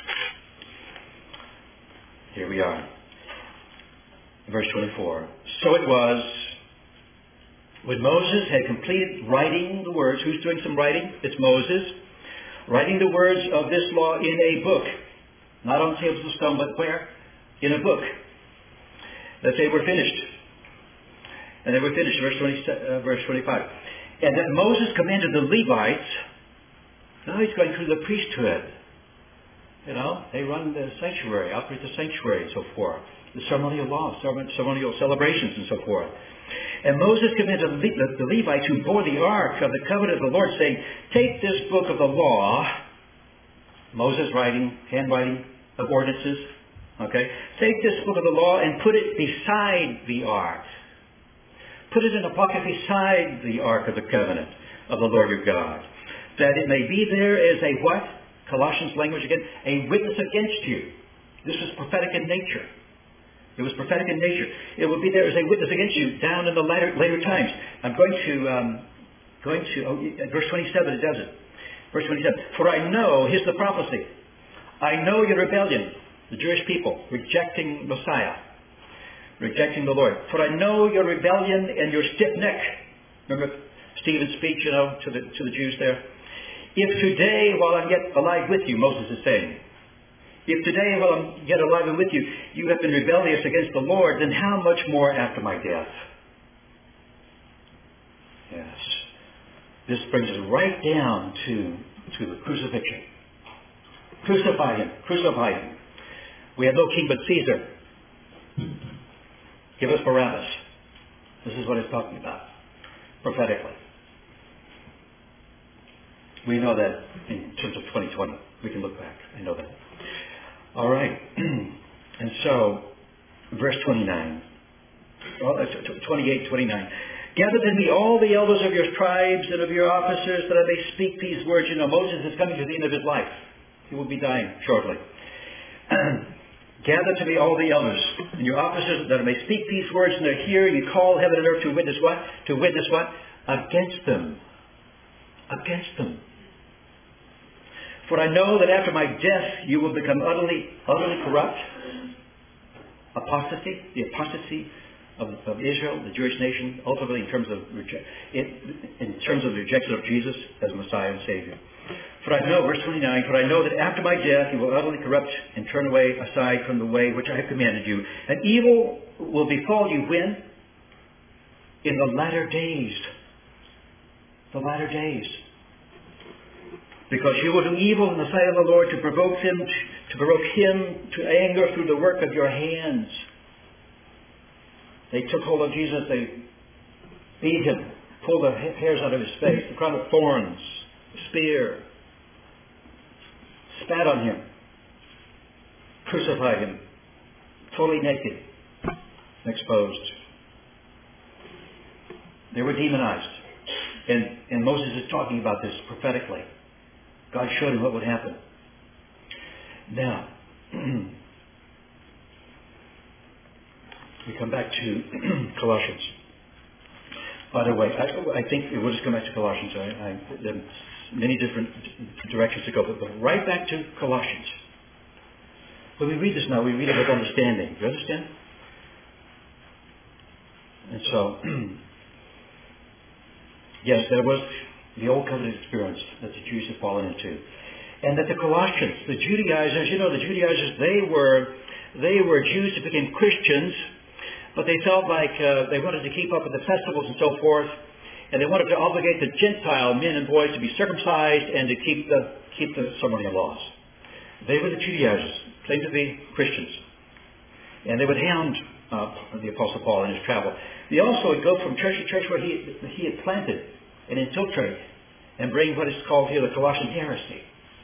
Here we are. Verse 24. So it was, when Moses had completed writing the words, who's doing some writing? It's Moses. Writing the words of this law in a book. Not on tables of stone, but where? In a book. That they were finished. And they were finished, verse 25. And that Moses commanded the Levites, now he's going through the priesthood. You know, they run the sanctuary, operate the sanctuary and so forth. The ceremonial laws, ceremonial celebrations and so forth. And Moses commanded the Levites who bore the ark of the covenant of the Lord, saying, take this book of the law, Moses writing, handwriting of ordinances, okay? Take this book of the law and put it beside the ark. Put it in a pocket beside the ark of the covenant of the Lord your God, that it may be there as a what? Colossians language again, a witness against you. This was prophetic in nature. It was prophetic in nature. It will be there as a witness against you down in the later times. I'm going to verse 27, it does it. Verse 27. For I know, here's the prophecy. I know your rebellion, the Jewish people, rejecting Messiah, rejecting the Lord. For I know your rebellion and your stiff neck. Remember Stephen's speech, to the Jews there? If today, while I'm yet alive with you, Moses is saying, if today, while I'm yet alive and with you, you have been rebellious against the Lord, then how much more after my death? Yes. This brings us right down to the crucifixion. Crucify him. Crucify him. We have no king but Caesar. Give us Barabbas. This is what it's talking about, prophetically. We know that in terms of 2020. We can look back. I know that. All right. And so, verse 29. 28, 29. Gather to me all the elders of your tribes and of your officers that I may speak these words. Moses is coming to the end of his life. He will be dying shortly. Gather to me all the elders and your officers that I may speak these words, and they're here. You call heaven and earth to witness what? To witness what? Against them. Against them. For I know that after my death you will become utterly corrupt. Apostasy, the apostasy of Israel, the Jewish nation, ultimately in terms of the rejection of Jesus as Messiah and Savior. For I know, verse 29, for I know that after my death you will utterly corrupt and turn away aside from the way which I have commanded you. And evil will befall you when? In the latter days. The latter days. Because you will do evil in the sight of the Lord to provoke him to anger through the work of your hands. They took hold of Jesus, they beat him, pulled the hairs out of his face, the crown of thorns, spear, spat on him, crucified him, totally naked, exposed. They were demonized. And Moses is talking about this prophetically. God showed him what would happen. Now, we come back to Colossians. By the way, I think we'll just come back to Colossians. There are many different directions to go, but right back to Colossians. When we read this now, we read it with understanding. Do you understand? And so, yes, there was the Old Covenant experience that the Jews had fallen into. And that the Colossians, the Judaizers, the Judaizers, they were Jews who became Christians, but they felt like they wanted to keep up with the festivals and so forth, and they wanted to obligate the Gentile men and boys to be circumcised and to keep the ceremonial laws. They were the Judaizers, claimed to be Christians. And they would hound the Apostle Paul in his travel. They also would go from church to church where he had planted and infiltrate and bring what is called here the Colossian heresy.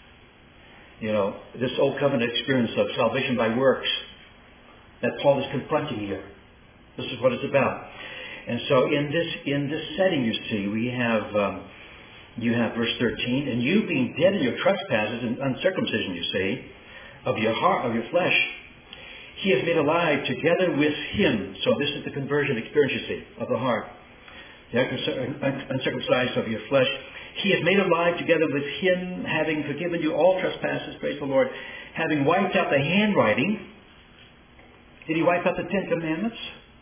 This Old Covenant experience of salvation by works that Paul is confronting here. This is what it's about. And so in this setting, you see, you have verse 13, and you being dead in your trespasses and uncircumcision, you see, of your heart, of your flesh, he has made alive together with him. So this is the conversion experience, you see, of the heart. The uncircumcised of your flesh. He has made alive together with him, having forgiven you all trespasses, praise the Lord, having wiped out the handwriting. Did he wipe out the 10 Commandments?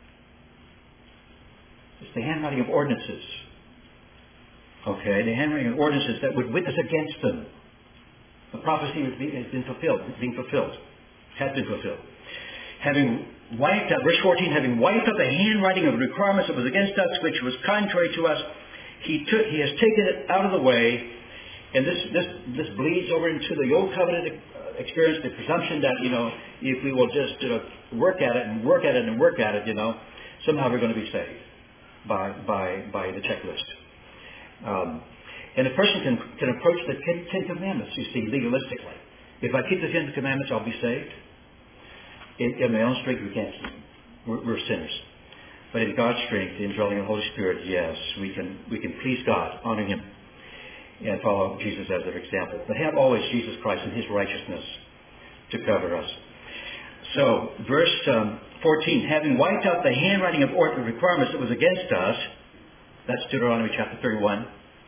It's the handwriting of ordinances. Okay, the handwriting of ordinances that would witness against them. The prophecy has been fulfilled, has been fulfilled. Having wiped out, verse 14, having wiped out the handwriting of the requirements that was against us, which was contrary to us, he has taken it out of the way, and this bleeds over into the Old Covenant experience, the presumption that, if we will just work at it and work at it and work at it, somehow we're going to be saved by the checklist. And a person can approach the 10 Commandments, you see, legalistically. If I keep the 10 Commandments, I'll be saved. In my own strength, we can't. We're sinners. But in God's strength, in indwelling the Holy Spirit, yes, we can please God, honor him, and follow Jesus as their example. But have always Jesus Christ and his righteousness to cover us. So, verse 14, having wiped out the handwriting of requirements that was against us, that's Deuteronomy chapter 31,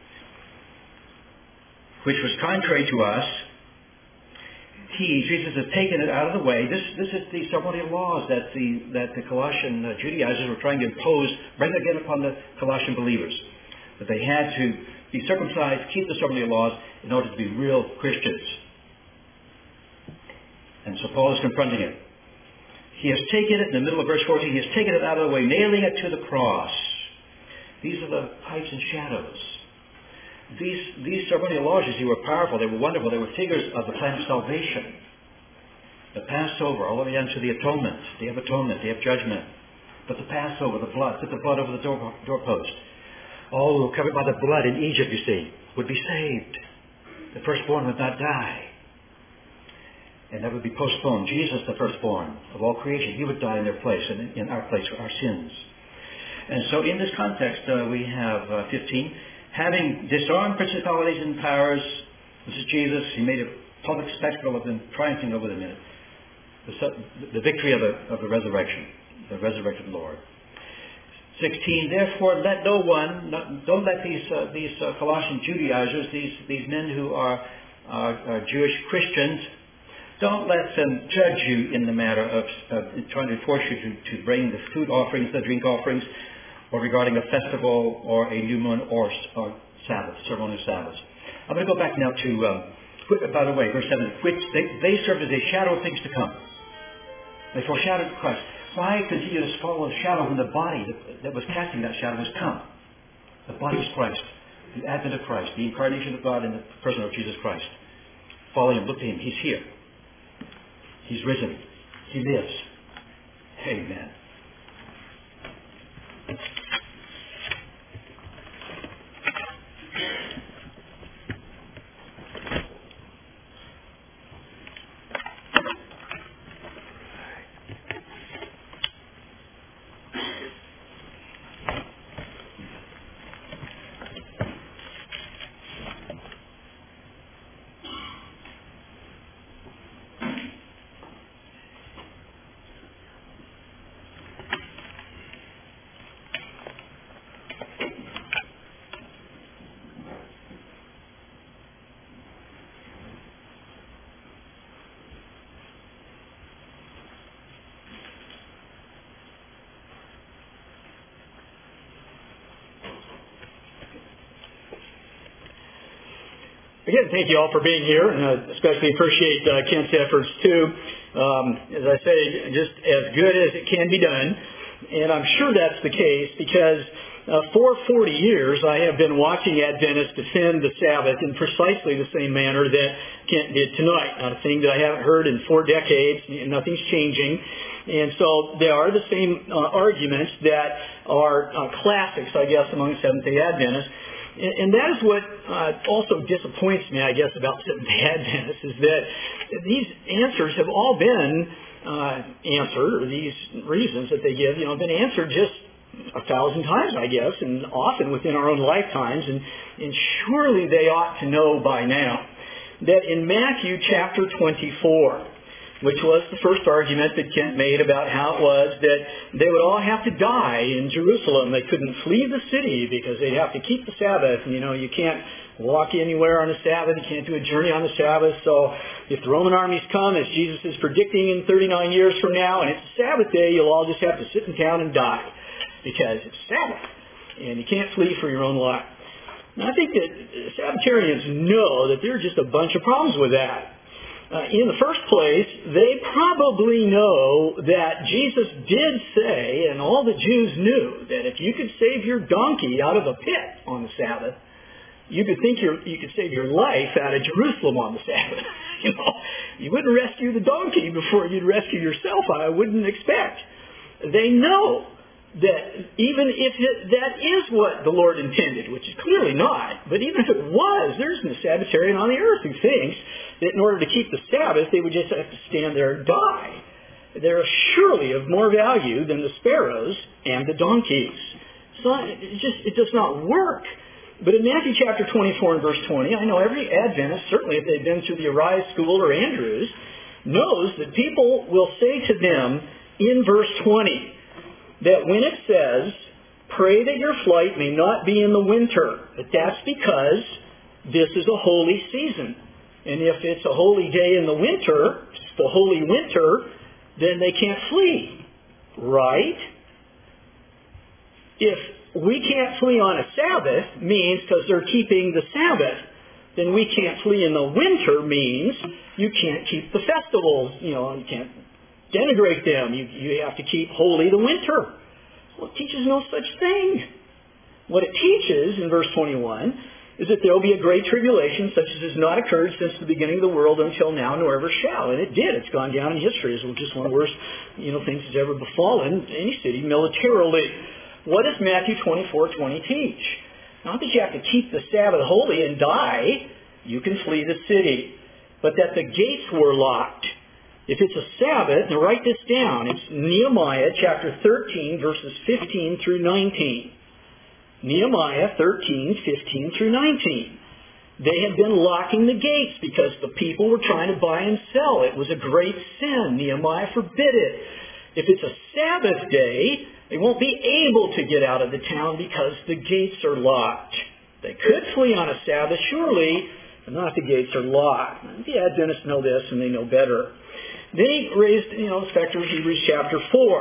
which was contrary to us, Jesus, has taken it out of the way. This is the ceremonial laws that the Colossian Judaizers were trying to bring again upon the Colossian believers. That they had to be circumcised, keep the ceremonial laws in order to be real Christians. And so Paul is confronting it. He has taken it, in the middle of verse 14, he has taken it out of the way, nailing it to the cross. These are the types and shadows. These ceremonial laws, you see, were powerful. They were wonderful. They were figures of the plan of salvation. The Passover, all the way down to the atonement, Day of Atonement, Day of Judgment. But the Passover, the blood, put the blood over the doorpost. All who were covered by the blood in Egypt, you see, would be saved. The firstborn would not die. And that would be postponed. Jesus, the firstborn of all creation, he would die in their place, and in our place for our sins. And so in this context, we have 15. Having disarmed principalities and powers, this is Jesus. He made a public spectacle of them, triumphing over them in it. The victory of the resurrection, the resurrected Lord. 16. Therefore, let no one, don't let these Colossian Judaizers, these men who are Jewish Christians, don't let them judge you in the matter of trying to force you to bring the food offerings, the drink offerings, or regarding a festival or a new moon or Sabbath, ceremonial Sabbaths. I'm going to go back now to, by the way, verse 7, which they served as a shadow of things to come. They foreshadowed Christ. Why continue to follow the shadow when the body that was casting that shadow has come? The body is Christ, the advent of Christ, the incarnation of God in the person of Jesus Christ. Follow him, look to him. He's here. He's risen. He lives. Amen. Again, thank you all for being here, and especially appreciate Kent's efforts too. As I say, just as good as it can be done, and I'm sure that's the case because for 40 years I have been watching Adventists defend the Sabbath in precisely the same manner that Kent did tonight. Not a thing that I haven't heard in 4 decades. Nothing's changing. And so they are the same arguments that are classics, I guess, among Seventh-day Adventists. And that is what also disappoints me, I guess, about Seventh-day Adventists, is that these answers have all been answered, or these reasons that they give, have been answered just 1,000 times, I guess, and often within our own lifetimes. And surely they ought to know by now that in Matthew chapter 24, which was the first argument that Kent made about how it was that they would all have to die in Jerusalem. They couldn't flee the city because they'd have to keep the Sabbath. And, you can't walk anywhere on the Sabbath. You can't do a journey on the Sabbath. So if the Roman armies come, as Jesus is predicting in 39 years from now, and it's a Sabbath day, you'll all just have to sit in town and die because it's Sabbath. And you can't flee for your own life. And I think that Sabbatarians know that there are just a bunch of problems with that. In the first place, they probably know that Jesus did say, and all the Jews knew, that if you could save your donkey out of a pit on the Sabbath, you could think you could save your life out of Jerusalem on the Sabbath. You wouldn't rescue the donkey before you'd rescue yourself, I wouldn't expect. They know that even if that is what the Lord intended, which is clearly not, but even if it was, there isn't a Sabbatarian on the earth who thinks that in order to keep the Sabbath, they would just have to stand there and die. They're surely of more value than the sparrows and the donkeys. So it does not work. But in Matthew chapter 24 and verse 20, I know every Adventist, certainly if they've been through the Arise School or Andrews, knows that people will say to them in verse 20, that when it says, pray that your flight may not be in the winter, that that's because this is a holy season. And if it's a holy day in the winter, it's the holy winter, then they can't flee. Right? If we can't flee on a Sabbath means because they're keeping the Sabbath, then we can't flee in the winter means you can't keep the festivals, you can't denigrate them. You have to keep holy the winter. Well, it teaches no such thing. What it teaches in verse 21 is that there will be a great tribulation such as has not occurred since the beginning of the world until now, nor ever shall. And it did. It's gone down in history as just one of the worst things that's ever befallen any city militarily. What does Matthew 24:20 teach? Not that you have to keep the Sabbath holy and die. You can flee the city. But that the gates were locked. If it's a Sabbath, now write this down. It's Nehemiah chapter 13, verses 15 through 19. Nehemiah 13, 15 through 19. They had been locking the gates because the people were trying to buy and sell. It was a great sin. Nehemiah forbid it. If it's a Sabbath day, they won't be able to get out of the town because the gates are locked. They could flee on a Sabbath, surely, but not if the gates are locked. The Adventists know this and they know better. Then he raised, the specter of Hebrews chapter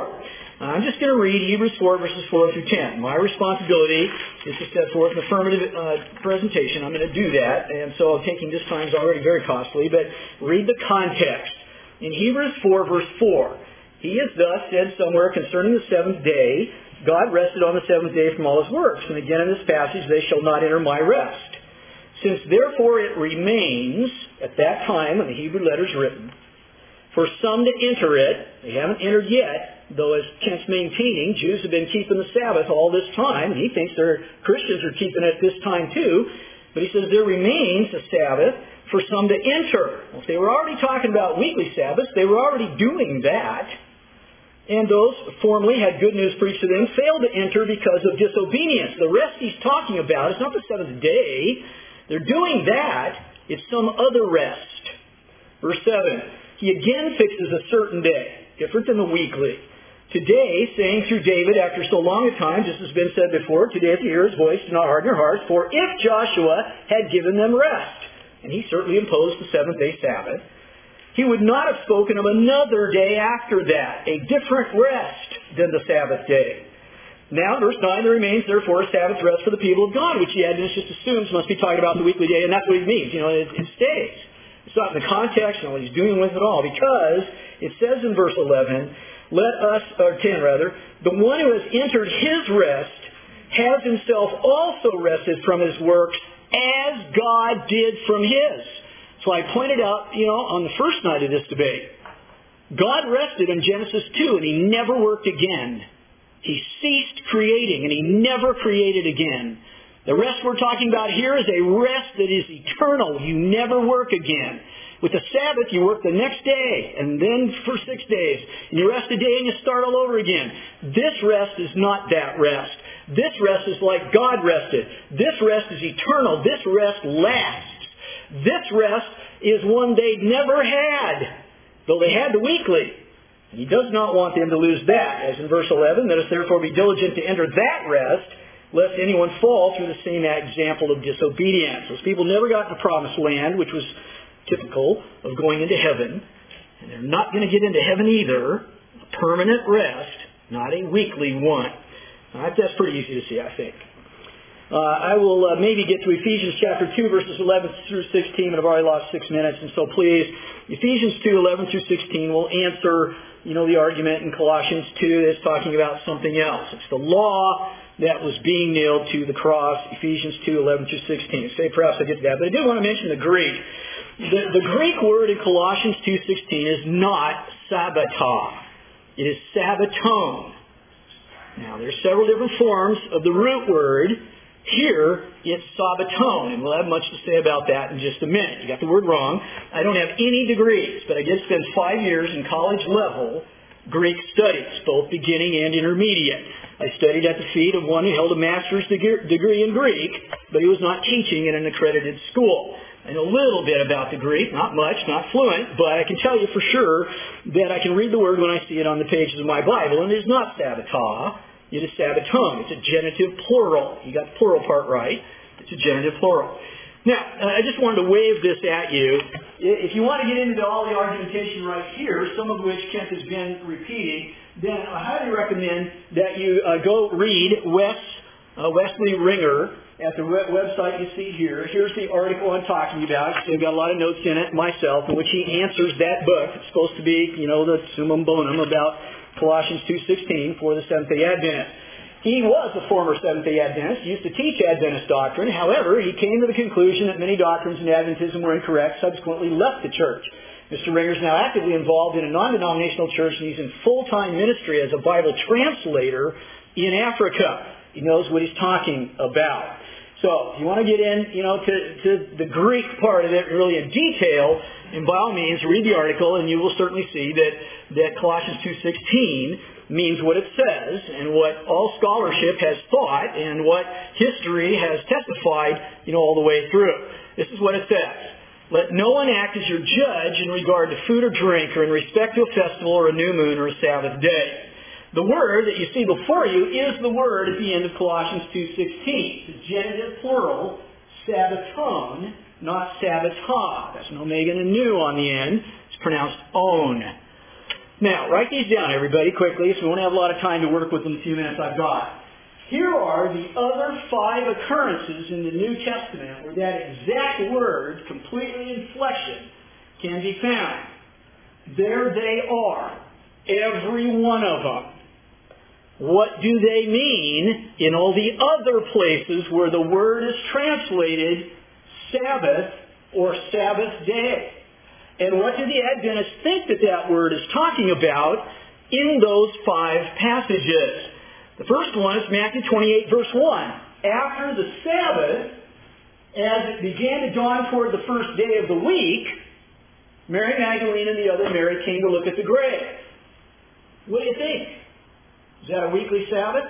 4. I'm just going to read Hebrews 4, verses 4 through 10. My responsibility is to set forth an affirmative presentation. I'm going to do that, and so taking this time is already very costly, but read the context. In Hebrews 4, verse 4, he has thus said somewhere concerning the seventh day, God rested on the seventh day from all his works. And again in this passage, they shall not enter my rest. Since therefore it remains, at that time when the Hebrew letter's written, for some to enter it, they haven't entered yet, though as Kent's maintaining, Jews have been keeping the Sabbath all this time, and he thinks Christians are keeping it this time too, but he says there remains a Sabbath for some to enter. Well, if they were already talking about weekly Sabbaths, they were already doing that, and those formerly had good news preached to them failed to enter because of disobedience. The rest he's talking about is not the seventh day. They're doing that. It's some other rest. Verse 7. He again fixes a certain day, different than the weekly. Today, saying through David after so long a time, just as has been said before, today if you hear his voice, do not harden your hearts, for if Joshua had given them rest, and he certainly imposed the seventh-day Sabbath, he would not have spoken of another day after that, a different rest than the Sabbath day. Now, verse 9, there remains therefore a Sabbath rest for the people of God, which the Adventist just assumes must be talking about the weekly day, and that's what he means. It stays. It's not in the context and what he's doing with it all, because it says in verse 11, or 10 rather, the one who has entered his rest has himself also rested from his works as God did from his. So I pointed out, on the first night of this debate, God rested in Genesis 2 and he never worked again. He ceased creating and he never created again. The rest we're talking about here is a rest that is eternal. You never work again. With the Sabbath, you work the next day, and then for 6 days. And you rest a day and you start all over again. This rest is not that rest. This rest is like God rested. This rest is eternal. This rest lasts. This rest is one they never had, though they had the weekly. And he does not want them to lose that. As in verse 11, let us therefore be diligent to enter that rest, lest anyone fall through the same example of disobedience. Those people never got to the promised land, which was typical of going into heaven. And they're not going to get into heaven either. A permanent rest, not a weekly one. That's pretty easy to see, I think. I will maybe get to Ephesians chapter 2, verses 11 through 16, but I've already lost 6 minutes, and so please, Ephesians 2, 11 through 16 will answer, the argument in Colossians 2 that's talking about something else. It's the law that was being nailed to the cross, Ephesians 2, 11 through 16. Say perhaps I get to that, but I did want to mention the Greek. The Greek word in Colossians 2:16 is not sabbatah. It is sabbaton. Now, there's several different forms of the root word. Here, it's sabbaton, and we'll have much to say about that in just a minute. You got the word wrong. I don't have any degrees, but I did spend 5 years in college level Greek studies, both beginning and intermediate. I studied at the feet of one who held a master's degree in Greek, but he was not teaching in an accredited school. I know a little bit about the Greek, not much, not fluent, but I can tell you for sure that I can read the word when I see it on the pages of my Bible, and it is not sabbatah, it is sabbaton. It's a genitive plural. You got the plural part right. It's a genitive plural. Now, I just wanted to wave this at you. If you want to get into all the argumentation right here, some of which Kent has been repeating, then I highly recommend that you go read Wesley Ringer at the website you see here. Here's the article I'm talking about. I've got a lot of notes in it myself, in which he answers that book. It's supposed to be, the summum bonum about Colossians 2:16 for the Seventh-day Adventist. He was a former Seventh-day Adventist. He used to teach Adventist doctrine. However, he came to the conclusion that many doctrines in Adventism were incorrect, subsequently left the church. Mr. Ringer is now actively involved in a non-denominational church, and he's in full-time ministry as a Bible translator in Africa. He knows what he's talking about. So, if you want to get in, to the Greek part of it really in detail, and by all means, read the article, and you will certainly see that Colossians 2:16 means what it says, and what all scholarship has thought, and what history has testified, all the way through. This is what it says. Let no one act as your judge in regard to food or drink, or in respect to a festival, or a new moon, or a Sabbath day. The word that you see before you is the word at the end of Colossians 2:16. The genitive plural, sabbaton, not sabbatah. That's an omega and a nu on the end. It's pronounced own. Now, write these down, everybody, quickly, so we won't have a lot of time to work with in the few minutes I've got. Here are the other 5 occurrences in the New Testament where that exact word, completely in flexion, can be found. There they are. Every one of them. What do they mean in all the other places where the word is translated Sabbath or Sabbath day? And what do the Adventists think that word is talking about in those 5 passages? The first one is Matthew 28, verse 1. After the Sabbath, as it began to dawn toward the first day of the week, Mary Magdalene and the other Mary came to look at the grave. What do you think? Is that a weekly Sabbath?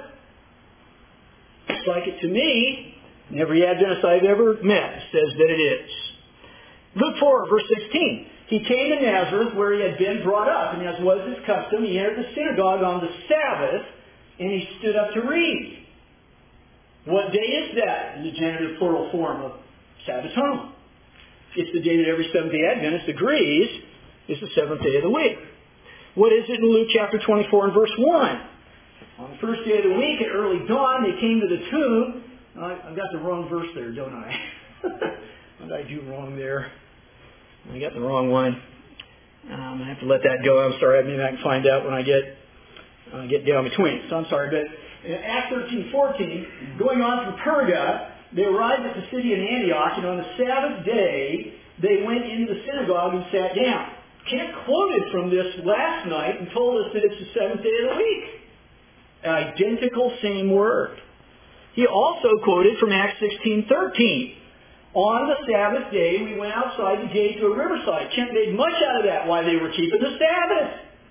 Looks like it to me. And every Adventist I've ever met says that it is. Luke 4, verse 16. He came to Nazareth where he had been brought up, and as was his custom, he entered the synagogue on the Sabbath, and he stood up to read. What day is that in the genitive plural form of Sabbaton? It's the day that every Seventh-day Adventist agrees is the 7th day of the week. What is it in Luke chapter 24 and verse 1? On the first day of the week, at early dawn, they came to the tomb. I've got the wrong verse there, don't I? What did I do wrong there? I got the wrong one. I have to let that go. I'm sorry. Maybe I can find out when I get down between. So I'm sorry. But in Acts 13:14, going on from Perga, they arrived at the city of Antioch, and on the Sabbath day, they went into the synagogue and sat down. Kent quoted from this last night and told us that it's the seventh day of the week. Identical same word. He also quoted from Acts 16:13. On the Sabbath day, we went outside the gate to a riverside. Kent made much out of that, why they were keeping the Sabbath,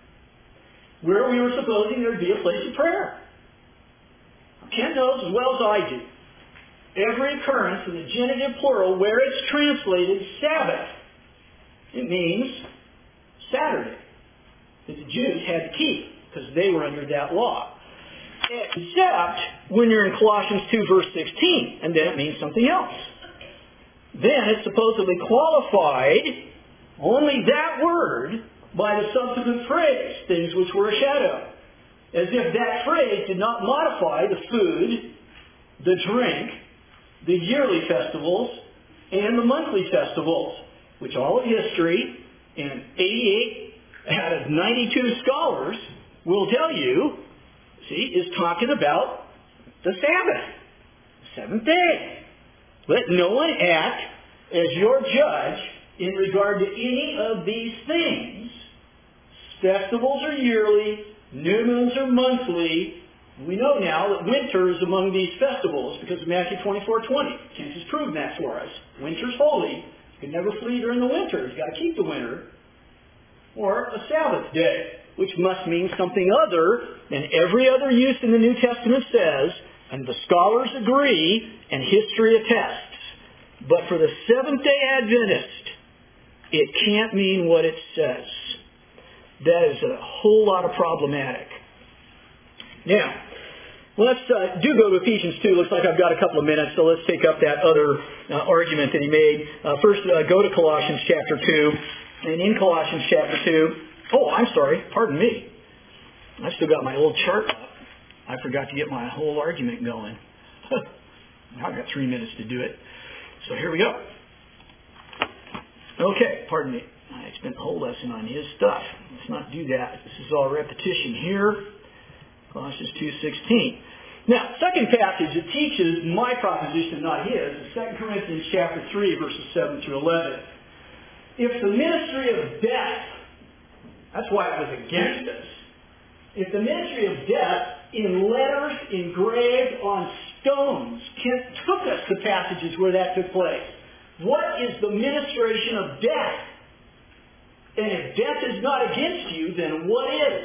where we were supposing there would be a place of prayer. Kent knows as well as I do, every occurrence in the genitive plural where it's translated Sabbath, it means Saturday, that the Jews had to keep, because they were under that law. Except when you're in Colossians 2, verse 16, and then it means something else. Then it's supposedly qualified, only that word, by the subsequent phrase, things which were a shadow. As if that phrase did not modify the food, the drink, the yearly festivals, and the monthly festivals, which all of history and 88 out of 92 scholars will tell you, is talking about the Sabbath, the seventh day. Let no one act as your judge in regard to any of these things. Festivals are yearly, new moons are monthly. We know now that winter is among these festivals because of Matthew 24:20. Kent has proven that for us. Winter's holy. You can never flee during the winter. You've got to keep the winter. Or a Sabbath day, which must mean something other than every other use in the New Testament says, and the scholars agree, and history attests. But for the Seventh-day Adventist, it can't mean what it says. That is a whole lot of problematic. Now, let's do go to Ephesians 2. Looks like I've got a couple of minutes, so let's take up that other argument that he made. First, go to Colossians chapter 2. And in Colossians chapter 2, I'm sorry, pardon me. I've still got my old chart up. I forgot to get my whole argument going. I've got 3 minutes to do it. So here we go. Okay, pardon me. I spent the whole lesson on his stuff. Let's not do that. This is all repetition here. Colossians 2:16. Now, second passage that teaches my proposition, not his, is 2 Corinthians chapter 3, verses 7 through 11. If the ministry of death, that's why it was against us, if the ministry of death in letters engraved on stones, Kent took us to passages where that took place. What is the ministration of death? And if death is not against you, then what is?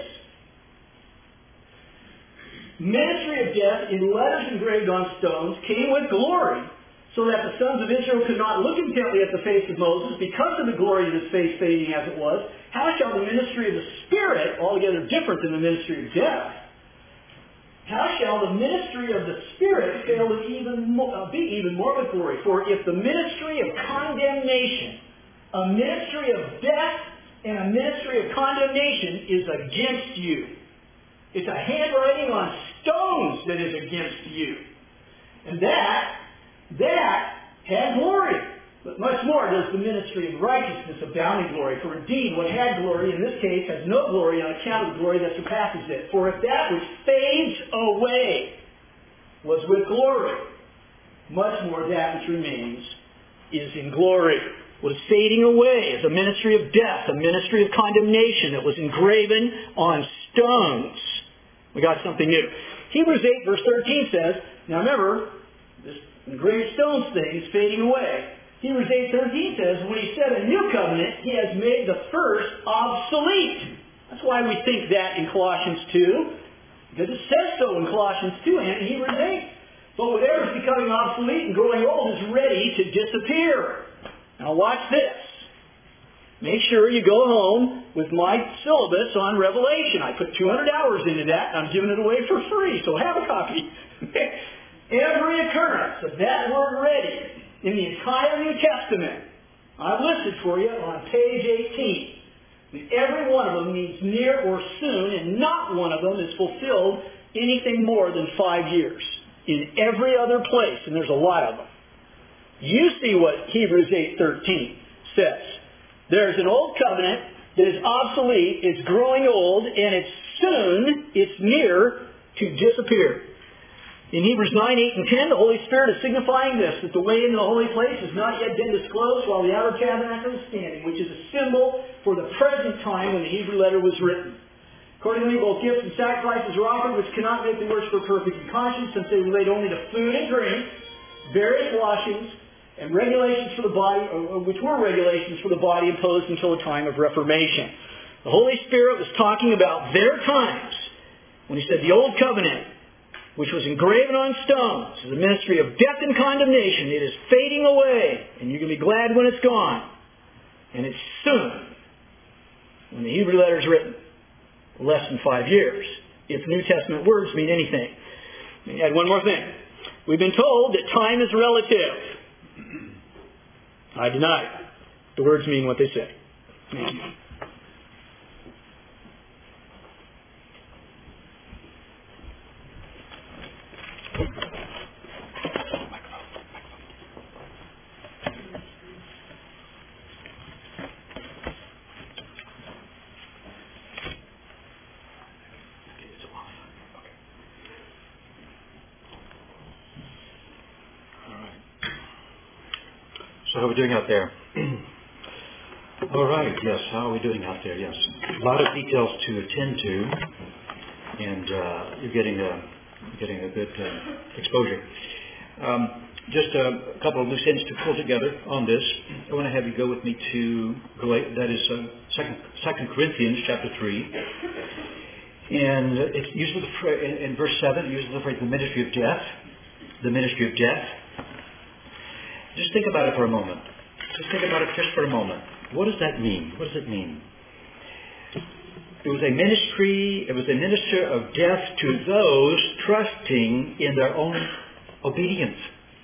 Ministry of death in letters engraved on stones came with glory, so that the sons of Israel could not look intently at the face of Moses because of the glory of his face fading as it was. How shall the ministry of the Spirit, altogether different than the ministry of death, how shall the ministry of the Spirit fail to be even more with glory? For if the ministry of condemnation, a ministry of death, and a ministry of condemnation is against you, it's a handwriting on stones that is against you. And that had glory. But much more does the ministry of righteousness abound in glory. For indeed, what had glory in this case has no glory on account of the glory that surpasses it. For if that which fades away was with glory, much more that which remains is in glory. What is fading away is a ministry of death, a ministry of condemnation that was engraven on stones. We got something new. Hebrews 8 verse 13 says, now remember, this engraved stones thing is fading away. Hebrews 8:13 says, when he said a new covenant, he has made the first obsolete. That's why we think that in Colossians 2, because it says so in Colossians 2 and in Hebrews 8. But whatever is becoming obsolete and growing old is ready to disappear. Now watch this. Make sure you go home with my syllabus on Revelation. I put 200 hours into that, and I'm giving it away for free, so have a copy. Every occurrence of that word ready in the entire New Testament, I've listed for you on page 18. And every one of them means near or soon, and not one of them is fulfilled anything more than 5 years in every other place, and there's a lot of them. You see what Hebrews 8:13 says. There's an old covenant that is obsolete, it's growing old, and it's near to disappear. In Hebrews 9:8 and 10, the Holy Spirit is signifying this, that the way into the holy place has not yet been disclosed while the outer tabernacle is standing, which is a symbol for the present time when the Hebrew letter was written. Accordingly, both gifts and sacrifices are offered, which cannot make the worshiper perfect in conscience, since they relate only to food and drink, various washings, and regulations for the body, which were regulations for the body imposed until the time of Reformation. The Holy Spirit was talking about their times when he said the old covenant, which was engraven on stones, is a ministry of death and condemnation. It is fading away, and you're going to be glad when it's gone. And it's soon, when the Hebrew letter is written, less than 5 years, if New Testament words mean anything. Let me add one more thing. We've been told that time is relative. I deny it. The words mean what they say. So how are we doing out there? All right, yes, how are we doing out there? Yes. A lot of details to attend to, and you're getting a good exposure. Just a couple of loose ends to pull together on this. I want to have you go with me to, that is 2 Corinthians chapter 3. And it uses in verse 7, it uses the phrase, the ministry of death. The ministry of death. Just think about it for a moment. What does that mean? What does it mean? It was a minister of death to those trusting in their own obedience.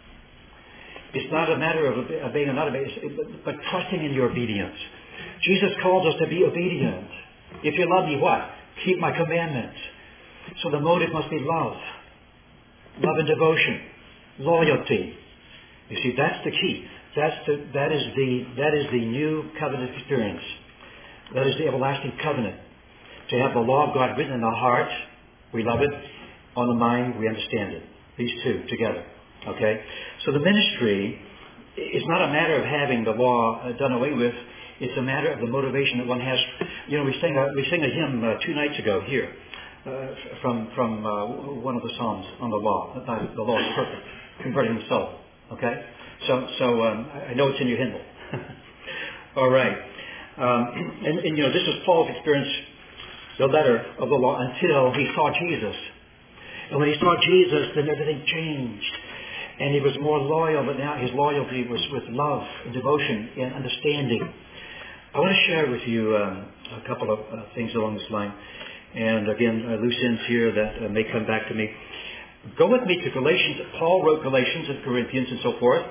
It's not a matter of obeying or not obeying, but trusting in your obedience. Jesus calls us to be obedient. If you love me, what? Keep my commandments. So the motive must be love. Love and devotion. Loyalty. You see, that's the key. That is the new covenant experience. That is the everlasting covenant. To have the law of God written in our heart, we love it. On the mind, we understand it. These two together. Okay? So the ministry is not a matter of having the law done away with. It's a matter of the motivation that one has. You know, we sang a hymn 2 nights ago here from one of the Psalms on the law. The law is perfect, converting the soul. Okay? So I know it's in your hymnal. All right. And you know, this was Paul's experience, the letter of the law, until he saw Jesus. And when he saw Jesus, then everything changed. And he was more loyal, but now his loyalty was with love and devotion and understanding. I want to share with you a couple of things along this line. And again, loose ends here that may come back to me. Go with me to Galatians. Paul wrote Galatians and Corinthians and so forth.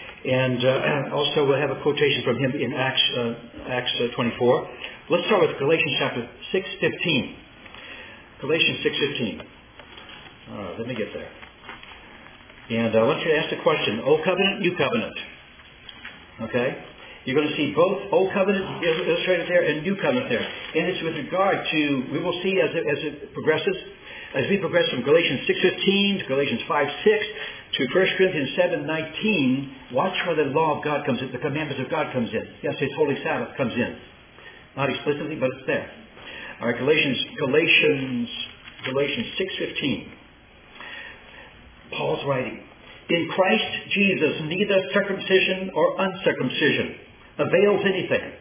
And also we'll have a quotation from him in Acts 24. Let's start with Galatians chapter 6:15. Galatians 6:15. Let me get there. And I want you to ask the question, Old Covenant, New Covenant. Okay? You're going to see both Old Covenant illustrated there and New Covenant there. And it's with regard to, we will see as it progresses, as we progress from Galatians 6:15 to Galatians 5:6 to 1 Corinthians 7:19, watch where the law of God comes in, the commandments of God comes in. Yes, His Holy Sabbath comes in. Not explicitly, but it's there. All right, Galatians 6:15. Paul's writing, in Christ Jesus, neither circumcision or uncircumcision avails anything.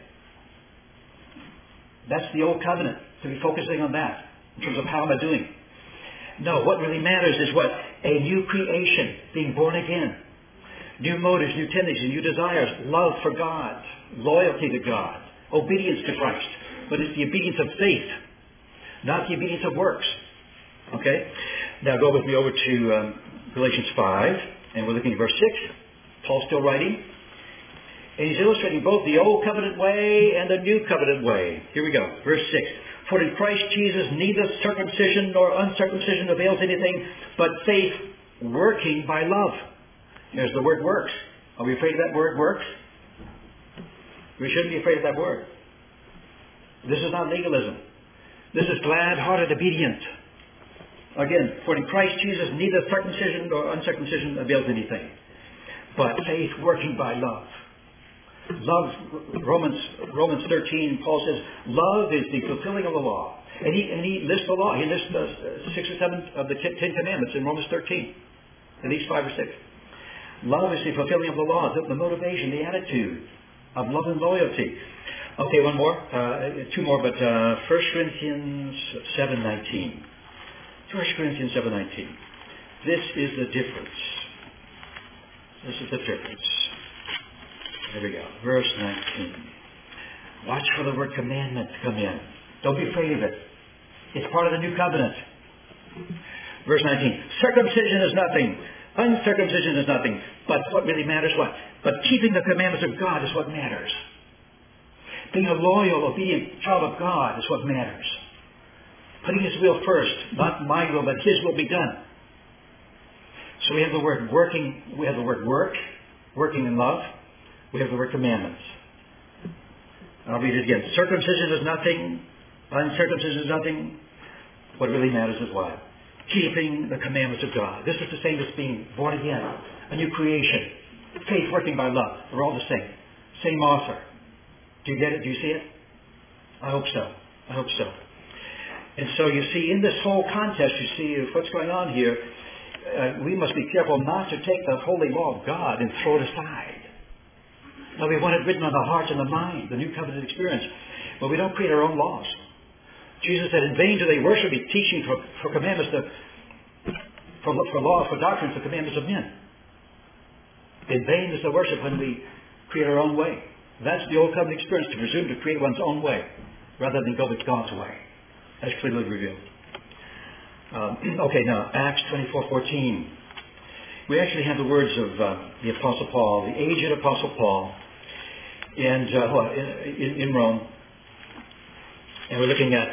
That's the old covenant. To be focusing on that in terms of how am I doing. No, what really matters is what? A new creation, being born again. New motives, new tendencies, new desires, love for God, loyalty to God, obedience to Christ. But it's the obedience of faith, not the obedience of works. Okay? Now go with me over to Galatians 5, and we're looking at verse 6. Paul's still writing. And he's illustrating both the Old Covenant way and the New Covenant way. Here we go. Verse 6. For in Christ Jesus neither circumcision nor uncircumcision avails anything, but faith working by love. There's the word works. Are we afraid of that word works? We shouldn't be afraid of that word. This is not legalism. This is glad-hearted obedience. Again, for in Christ Jesus neither circumcision nor uncircumcision avails anything, but faith working by love. Love, Romans 13, Paul says, love is the fulfilling of the law. And he lists the law. He lists 6 or 7 of the 10 commandments in Romans 13. At least 5 or 6. Love is the fulfilling of the law, the motivation, the attitude of love and loyalty. Okay, one more. 2 more, but 1 Corinthians 7:19. 1 Corinthians 7:19. This is the difference. This is the difference. There we go. Verse 19. Watch for the word commandment to come in. Don't be afraid of it. It's part of the new covenant. Verse 19. Circumcision is nothing. Uncircumcision is nothing. But what really matters what? But keeping the commandments of God is what matters. Being a loyal, obedient child of God is what matters. Putting His will first. Not my will, but His will be done. So we have the word working. We have the word work. Working in love. We have the word commandments. I'll read it again. Circumcision is nothing. Uncircumcision is nothing. What really matters is what? Keeping the commandments of God. This is the same as being born again. A new creation. Faith working by love. They're all the same. Same author. Do you get it? Do you see it? I hope so. I hope so. And so you see, in this whole contest, you see what's going on here. We must be careful not to take the holy law of God and throw it aside. Now, we want it written on the heart and the mind, the new covenant experience. But we don't create our own laws. Jesus said, in vain do they worship me, teaching for commandments, for laws, for doctrines, the commandments of men. In vain is the worship when we create our own way. That's the old covenant experience, to presume to create one's own way, rather than go with God's way. That's clearly revealed. Okay, now, Acts 24:14. We actually have the words of the Apostle Paul, the aged Apostle Paul, and in Rome. And we're looking at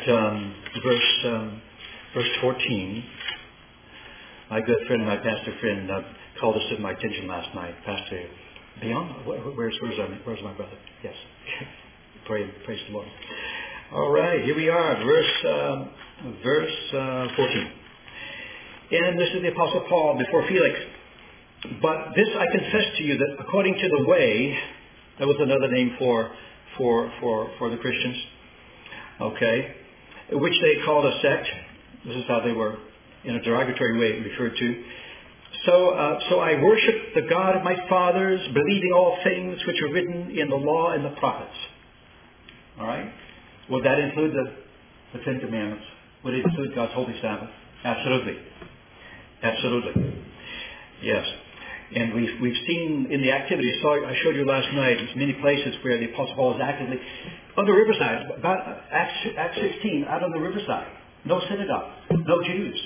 verse 14. My good friend and my pastor friend called this to my attention last night. Pastor Beyond, where's my brother? Yes. Praise the Lord. All right, here we are, verse 14. And this is the Apostle Paul before Felix. But this I confess to you, that according to the way, that was another name for the Christians, okay, which they called a sect. This is how they were, in a derogatory way, referred to. So I worship the God of my fathers, believing all things which are written in the law and the prophets. All right? Would that include the 10 Commandments? Would it include God's holy Sabbath? Absolutely. Absolutely. Yes. And we've seen in the activities, I showed you last night, in many places where the Apostle Paul is actively on the riverside, about Acts 16, out on the riverside. No synagogue, no Jews.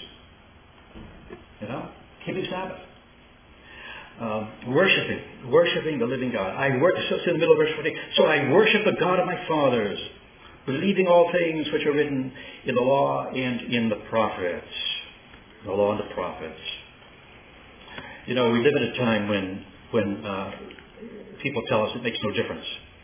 Keeping Sabbath. Worshipping the living God. So it's in the middle of verse 14. So I worship the God of my fathers, believing all things which are written in the law and in the prophets. The law and the prophets. We live in a time when people tell us it makes no difference.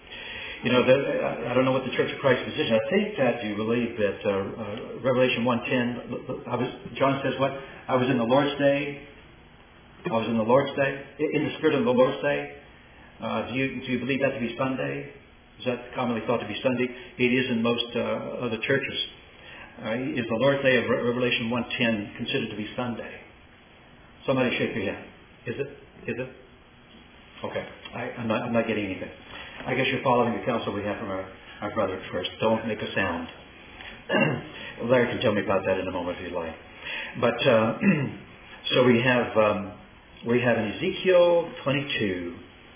I don't know what the Church of Christ's position. I think that you believe that Revelation 1:10. John says what? I was in the Lord's day. I was in the Lord's day, in the spirit of the Lord's day. Do you believe that to be Sunday? Is that commonly thought to be Sunday? It is in most other churches. Is the Lord's day of Revelation 1:10 considered to be Sunday? Somebody shake your hand. Is it? Okay. I'm not getting anything. I guess you're following the counsel we have from our brother first. Don't make a sound. Larry can tell me about that in a moment if you'd like. But so we have in Ezekiel 22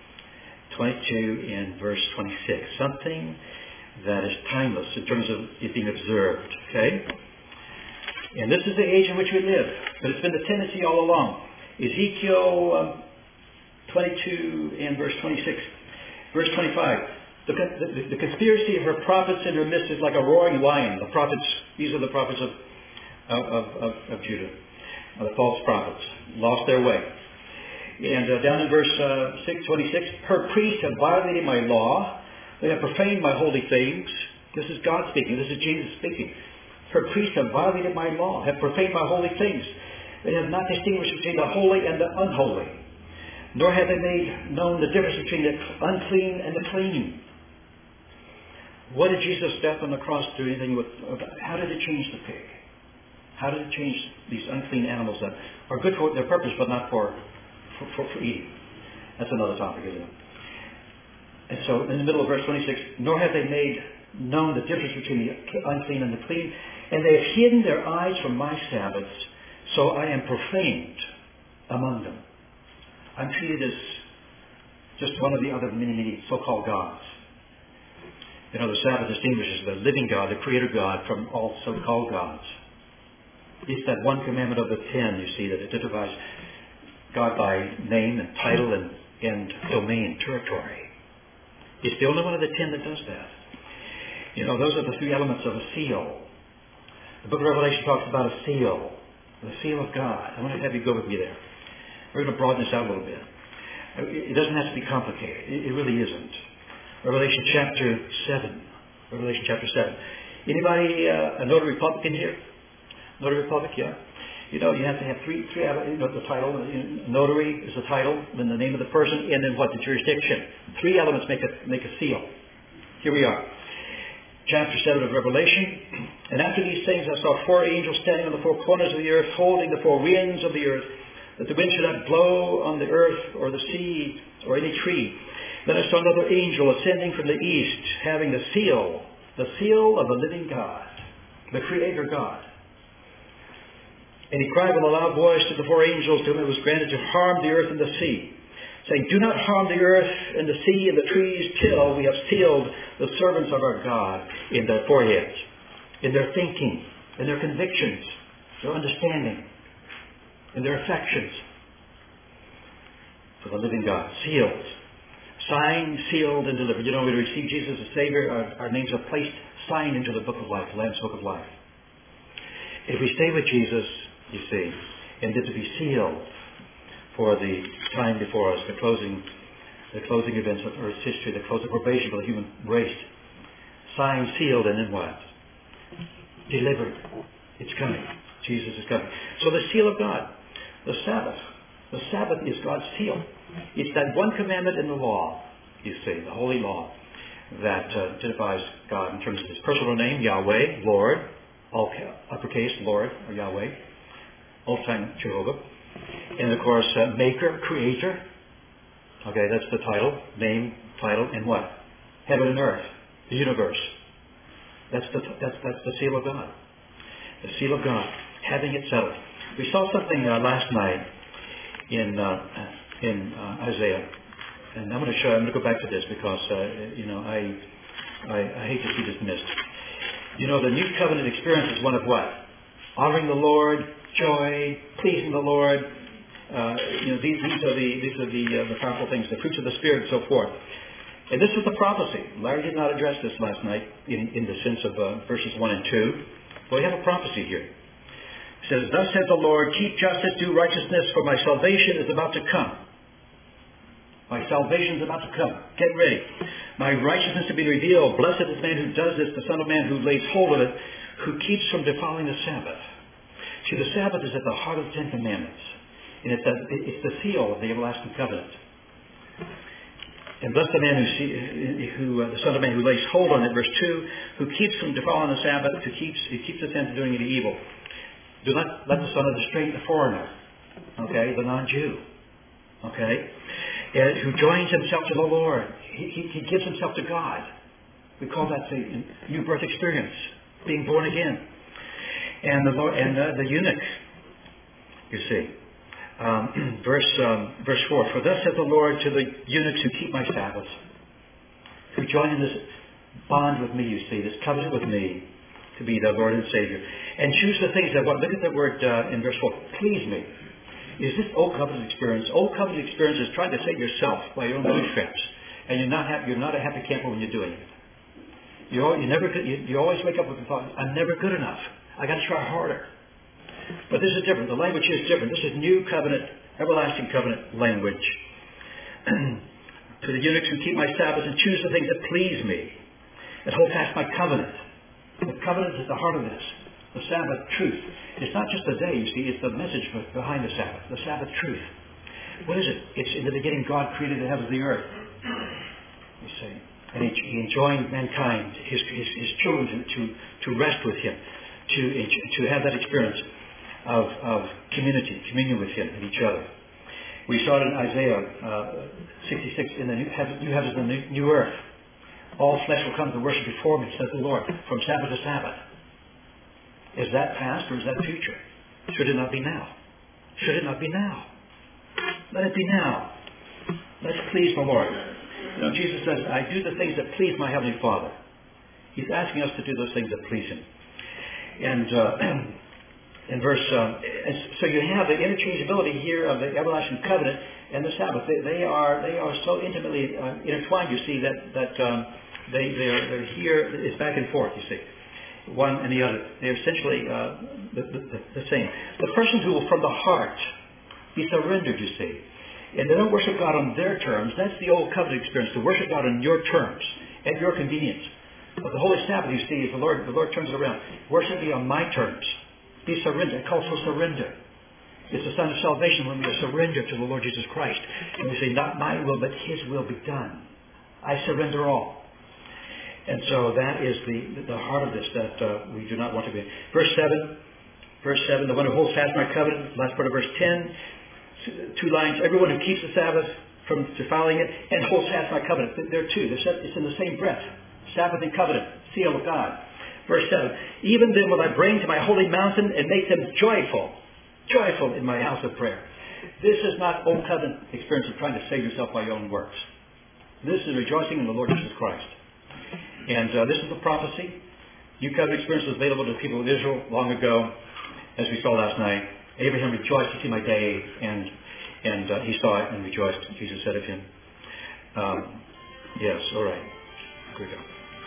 in verse 26, something that is timeless in terms of it being observed. Okay? And this is the age in which we live, but it's been the tendency all along. Ezekiel 22 and verse 26. Verse 25. The conspiracy of her prophets in her midst is like a roaring lion. The prophets, these are the prophets of Judah, the false prophets, lost their way. And down in verse 26, her priests have violated my law. They have profaned my holy things. This is God speaking. This is Jesus speaking. Her priests have violated my law, have profaned my holy things. They have not distinguished between the holy and the unholy. Nor have they made known the difference between the unclean and the clean. What did Jesus' death on the cross do anything with? How did it change the pig? How did it change these unclean animals that are good for their purpose but not for eating? That's another topic, isn't it? And so in the middle of verse 26, nor have they made known the difference between the unclean and the clean, and they have hidden their eyes from my Sabbaths, so I am profaned among them. I'm treated as just one of the other many so-called gods. You know, the Sabbath distinguishes the living God, the Creator God, from all so-called gods. It's that one commandment of the 10, you see, that identifies God by name and title and domain, territory. It's the only one of the 10 that does that. You know, those are the three elements of a seal. The book of Revelation talks about a seal, the seal of God. I want to have you go with me there. We're going to broaden this out a little bit. It doesn't have to be complicated. It really isn't. Revelation chapter 7. Revelation chapter 7. Anybody a notary public in here? Notary public, yeah. You know, you have to have three you know, the title. Notary is the title, then the name of the person, and then what? The jurisdiction. Three elements make a seal. Here we are. Chapter 7 of Revelation. And after these things I saw four angels standing on the four corners of the earth, holding the four winds of the earth, that the wind should not blow on the earth or the sea or any tree. Then I saw another angel ascending from the east, having the seal of the living God, the Creator God. And he cried with a loud voice to the four angels to whom it was granted to harm the earth and the sea, saying, do not harm the earth and the sea and the trees till we have sealed the servants of our God in their foreheads, in their thinking, in their convictions, their understanding, in their affections. For the living God, sealed, signed, sealed, and delivered. You know, we receive Jesus as Savior. Our names are placed, signed into the book of life, the Lamb's book of life. If we stay with Jesus, you see, and then to be sealed for the time before us, the closing events of Earth's history, the closing probation for the human race. Signed, sealed, and then what? Delivered. It's coming. Jesus is coming. So the seal of God, the Sabbath. The Sabbath is God's seal. It's that one commandment in the law, you see, the holy law, that identifies God in terms of his personal name, Yahweh, Lord, all uppercase, Lord, or Yahweh, old-time Jehovah. And of course, Maker, Creator. Okay, that's the title, name, title, and what? Heaven and earth, the universe. That's the seal of God. The seal of God, having it settled. We saw something last night in Isaiah, and I'm going to go back to this because you know, I hate to see this missed. You know, the new covenant experience is one of what? Honoring the Lord, joy, pleasing the Lord. You know, these are the powerful things, the fruits of the Spirit, and so forth. And this is the prophecy. Larry did not address this last night in the sense of verses 1 and 2. But we have a prophecy here. It says, thus says the Lord, keep justice, do righteousness, for my salvation is about to come. My salvation is about to come. Get ready. My righteousness to be revealed. Blessed is the man who does this, the Son of Man who lays hold of it, who keeps from defiling the Sabbath. See, the Sabbath is at the heart of the Ten Commandments. And it's the seal of the everlasting covenant. And blessed the man the Son of Man who lays hold on it, verse 2, who keeps from defiling the Sabbath, who keeps us from doing any evil. Do not let the son of the stranger, the foreigner, okay, the non-Jew, okay, who joins himself to the Lord. He gives himself to God. We call that the new birth experience, being born again. And the eunuch, you see. Verse 4, for thus saith the Lord to the eunuchs who keep my Sabbaths, who join in this bond with me, you see, this covenant with me, to be the Lord and Savior, and choose the things that, look at the word in verse 4, please me. Is this old covenant experience? Old covenant experience is trying to save yourself by your own bootstraps. and you're not a happy camper when you're doing it. You always wake up with the thought, I'm never good enough. I got to try harder. But this is different. The language here is different. This is new covenant, everlasting covenant language. To the eunuchs who keep my Sabbaths and choose the things that please me, and hold fast my covenant. The covenant is the heart of this. The Sabbath truth. It's not just the day, you see, it's the message behind the Sabbath. The Sabbath truth. What is it? It's in the beginning God created the heavens and the earth. You see. And he enjoined mankind, his children, to rest with him, to have that experience of communion with him and each other. We saw it in Isaiah 66, in the new heavens and the new earth. All flesh will come to worship before me, says the Lord, from Sabbath to Sabbath. Is that past or is that future? Should it not be now? Should it not be now? Let it be now. Let's please the Lord. You know, Jesus says, I do the things that please my Heavenly Father. He's asking us to do those things that please Him. And in verse, so you have the interchangeability here of the everlasting covenant and the Sabbath. They are so intimately intertwined. You see that they're here. It's back and forth. You see, one and the other. They're essentially the same. The persons who will from the heart be surrendered. You see, and they don't worship God on their terms. That's the old covenant experience. To worship God on your terms, at your convenience. But the Holy Sabbath, you see, is the Lord turns it around. Worship me on my terms. Be surrendered. It calls for surrender. It's a sign of salvation when we are surrendered to the Lord Jesus Christ. And we say, not my will, but His will be done. I surrender all. And so that is the heart of this that we do not want to be. Verse 7, the one who holds fast my covenant, last part of verse 10, 2 lines, everyone who keeps the Sabbath from defiling it and holds fast my covenant. There are two. It's in the same breath. Sabbath and covenant, seal of God. Verse 7, even then will I bring to my holy mountain and make them joyful in my house of prayer. This is not old covenant experience of trying to save yourself by your own works. This is rejoicing in the Lord Jesus Christ. And this is the prophecy. New covenant experience was available to the people of Israel long ago, as we saw last night. Abraham rejoiced to see my day, and he saw it and rejoiced, Jesus said of him. Yes, all right. Here we go.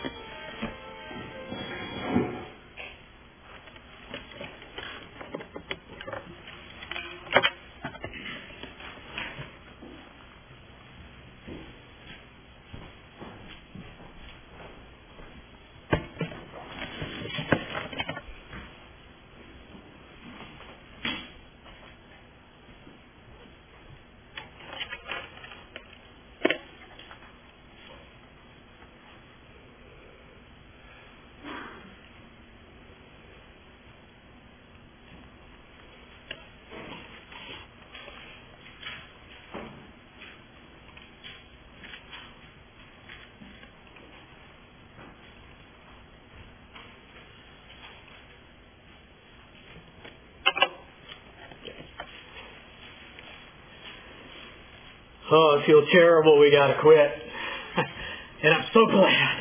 Oh, I feel terrible. We got to quit. And I'm so glad.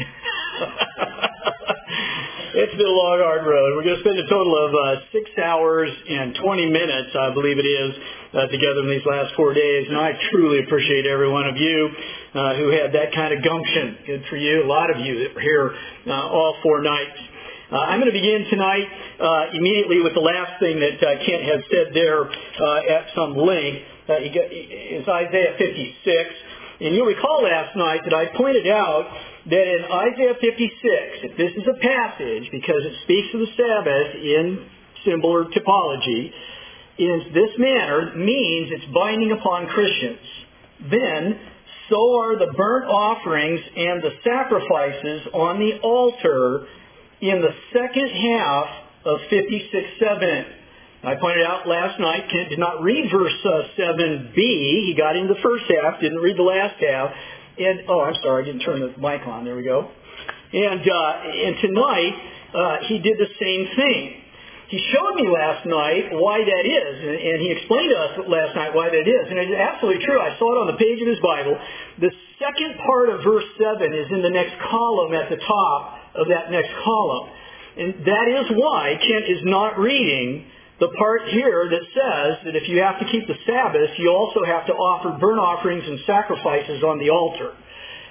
It's been a long, hard road. We're going to spend a total of 6 hours and 20 minutes, I believe it is, together in these last 4 days. And I truly appreciate every one of you who had that kind of gumption. Good for you. A lot of you that were here all 4 nights. I'm going to begin tonight immediately with the last thing that Kent had said there at some length. Is Isaiah 56. And you'll recall last night that I pointed out that in Isaiah 56, if this is a passage, because it speaks of the Sabbath in symbol or typology, in this manner, means it's binding upon Christians. Then, so are the burnt offerings and the sacrifices on the altar in the second half of 56:7. I pointed out last night, Kent did not read verse 7b. He got into the first half, didn't read the last half. And I'm sorry, I didn't turn the mic on. There we go. And tonight, he did the same thing. He showed me last night why that is, and he explained to us last night why that is. And it's absolutely true. I saw it on the page of his Bible. The second part of verse 7 is in the next column at the top of that next column. And that is why Kent is not reading the part here that says that if you have to keep the Sabbath, you also have to offer burnt offerings and sacrifices on the altar.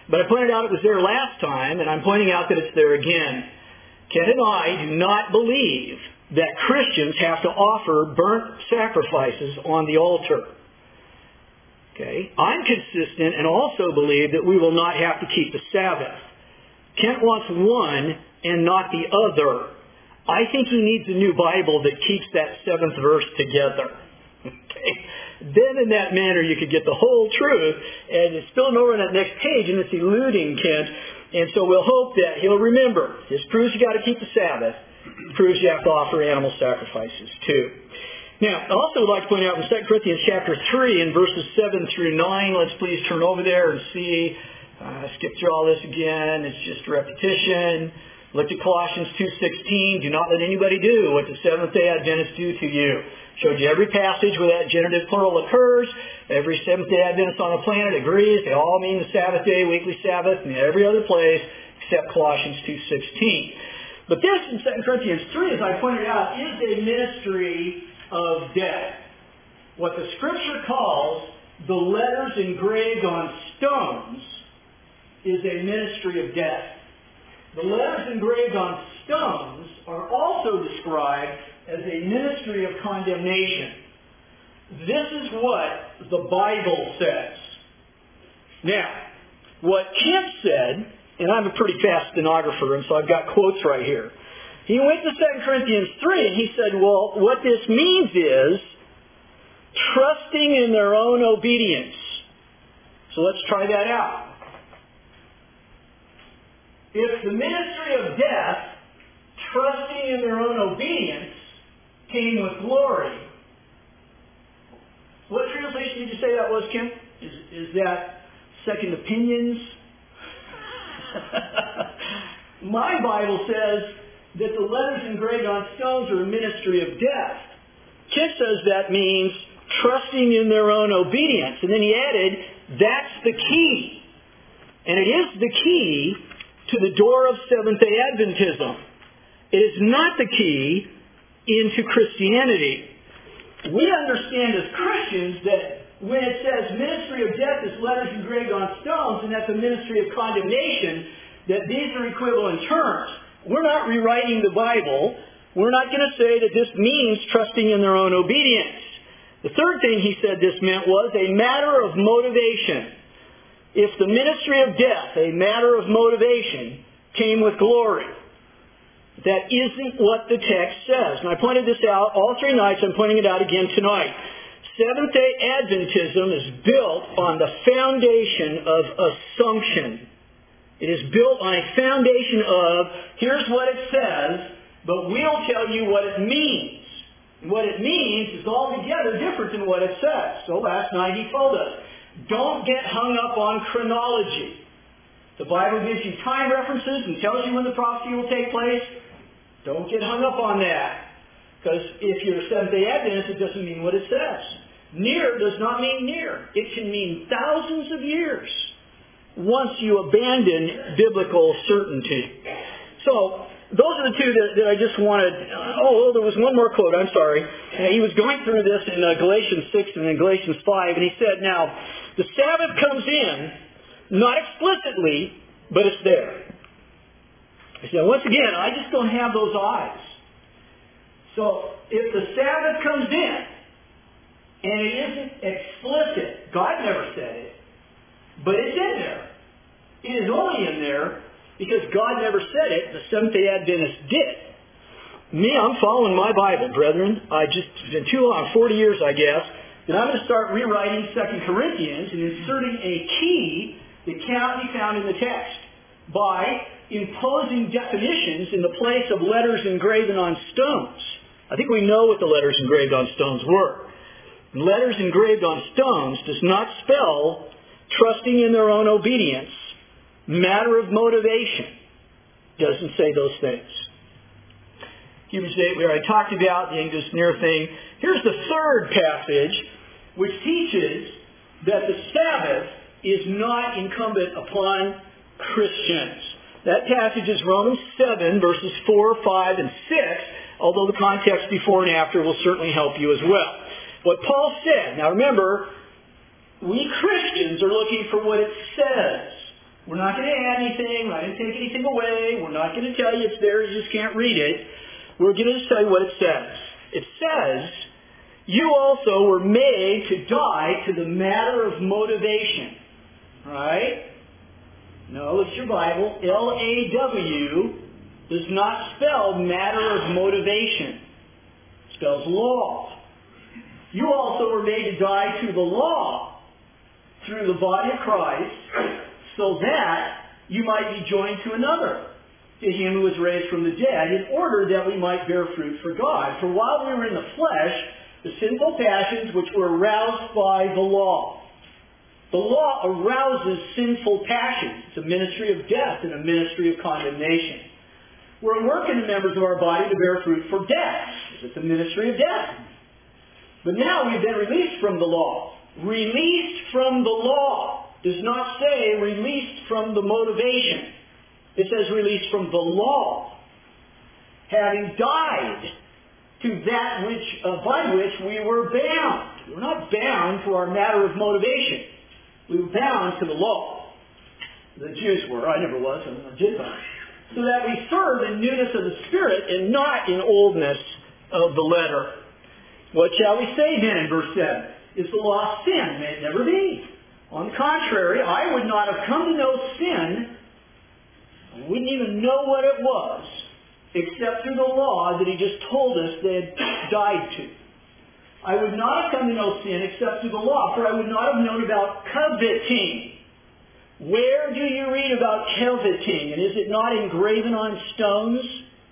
But I pointed out it was there last time, and I'm pointing out that it's there again. Ken and I do not believe that Christians have to offer burnt sacrifices on the altar. Okay? I'm consistent and also believe that we will not have to keep the Sabbath. Kent wants one and not the other. I think he needs a new Bible that keeps that 7th verse together. Okay? Then in that manner you could get the whole truth, and it's spilling over on that next page, and it's eluding Kent. And so we'll hope that he'll remember. This proves you got to keep the Sabbath. It proves you have to offer animal sacrifices too. Now, I also would like to point out in 2 Corinthians chapter 3 in verses 7 through 9, let's please turn over there and see. Skip through all this again. It's just repetition. Look at Colossians 2:16. Do not let anybody do what the Seventh-day Adventists do to you. Showed you every passage where that genitive plural occurs. Every Seventh-day Adventist on the planet agrees. They all mean the Sabbath day, weekly Sabbath, and every other place except Colossians 2:16. But this in 2 Corinthians 3, as I pointed out, is a ministry of death. What the Scripture calls the letters engraved on stones is a ministry of death. The letters engraved on stones are also described as a ministry of condemnation. This is what the Bible says. Now, what Kent said, and I'm a pretty fast stenographer, and so I've got quotes right here. He went to 2 Corinthians 3 and he said, well, what this means is trusting in their own obedience. So let's try that out. If the ministry of death, trusting in their own obedience, came with glory. What translation did you say that was, Kim? Is that Second Opinions? My Bible says that the letters engraved on stones are a ministry of death. Kent says that means trusting in their own obedience. And then he added, that's the key. And it is the key to the door of Seventh-day Adventism. It is not the key into Christianity. We understand as Christians that when it says ministry of death is letters engraved on stones, and that's a ministry of condemnation, that these are equivalent terms. We're not rewriting the Bible. We're not going to say that this means trusting in their own obedience. The third thing he said this meant was a matter of motivation. If the ministry of death, a matter of motivation, came with glory, that isn't what the text says. And I pointed this out all 3 nights. I'm pointing it out again tonight. Seventh-day Adventism is built on the foundation of assumption. It is built on a foundation of, here's what it says, but we'll tell you what it means. And what it means is altogether different than what it says. So last night he told us, don't get hung up on chronology. The Bible gives you time references and tells you when the prophecy will take place. Don't get hung up on that. Because if you're a Seventh-day Adventist, it doesn't mean what it says. Near does not mean near. It can mean thousands of years once you abandon biblical certainty. So, those are the two that I just wanted. There was one more quote. I'm sorry. He was going through this in Galatians 6 and in Galatians 5, and he said, now, the Sabbath comes in, not explicitly, but it's there. He said, once again, I just don't have those eyes. So, if the Sabbath comes in, and it isn't explicit, God never said it, but it's in there. It is only in there because God never said it, the Seventh-day Adventists did. Me, I'm following my Bible, brethren. It's been too long, 40 years, I guess, that I'm going to start rewriting 2 Corinthians and inserting a key that cannot be found in the text by imposing definitions in the place of letters engraven on stones. I think we know what the letters engraved on stones were. Letters engraved on stones does not spell trusting in their own obedience, matter of motivation. Doesn't say those things. Hebrews 8, where I talked about the Angus near thing. Here's the third passage, which teaches that the Sabbath is not incumbent upon Christians. That passage is Romans 7, verses 4, 5, and 6, although the context before and after will certainly help you as well. What Paul said, now remember, we Christians are looking for what it says. We're not going to add anything. We're not going to take anything away. We're not going to tell you it's there. You just can't read it. We're going to tell you what it says. It says, you also were made to die to the matter of motivation. Right? No, it's your Bible. L-A-W does not spell matter of motivation. It spells law. You also were made to die to the law through the body of Christ, so that you might be joined to another, to him who was raised from the dead, in order that we might bear fruit for God. For while we were in the flesh, the sinful passions which were aroused by the law. The law arouses sinful passions. It's a ministry of death and a ministry of condemnation. We're at work in the members of our body to bear fruit for death. It's a ministry of death. But now we've been released from the law. Released from the law does not say released from the motivation. It says released from the law. Having died to that by which we were bound. We're not bound to our matter of motivation. We were bound to the law. The Jews were. I never was. I'm a Gentile. So that we serve in newness of the Spirit and not in oldness of the letter. What shall we say then in verse 7? Is the law sin? May it never be. On the contrary, I would not have come to know sin. I wouldn't even know what it was, except through the law that he just told us they had died to. I would not have come to know sin except through the law, for I would not have known about coveting. Where do you read about coveting? And is it not engraven on stones?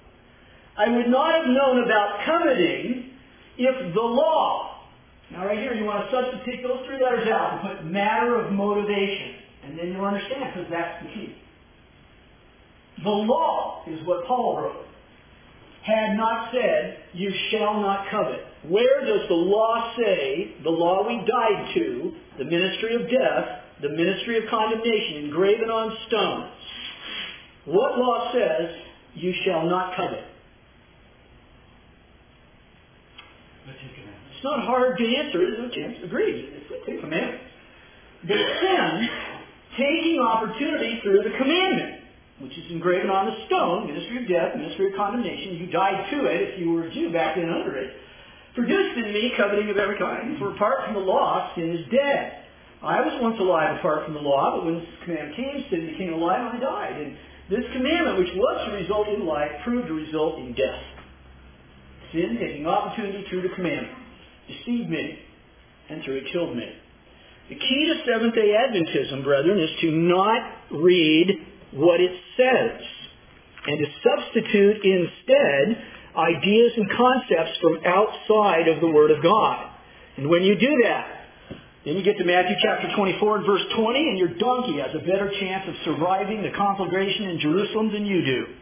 I would not have known about coveting if the law. Now right here you want to substitute those three letters out and put matter of motivation. And then you'll understand, because that's the key. The law is what Paul wrote. Had not said, you shall not covet. Where does the law say, the law we died to, the ministry of death, the ministry of condemnation, engraven on stones? What law says, you shall not covet? It's not hard to answer, is it? Agreed. It's the Ten Commandments. But sin, taking opportunity through the commandment, which is engraven on the stone, ministry of death, ministry of condemnation. You died to it if you were a Jew back then under it. Produced in me coveting of every kind. For apart from the law, sin is dead. I was once alive apart from the law, but when this commandment came, sin became alive and I died. And this commandment, which was to result in life, proved to result in death. Sin, taking opportunity through the commandment, deceived me, and through it killed me. The key to Seventh-day Adventism, brethren, is to not read what it says, and to substitute instead ideas and concepts from outside of the Word of God. And when you do that, then you get to Matthew chapter 24 and verse 20, and your donkey has a better chance of surviving the conflagration in Jerusalem than you do.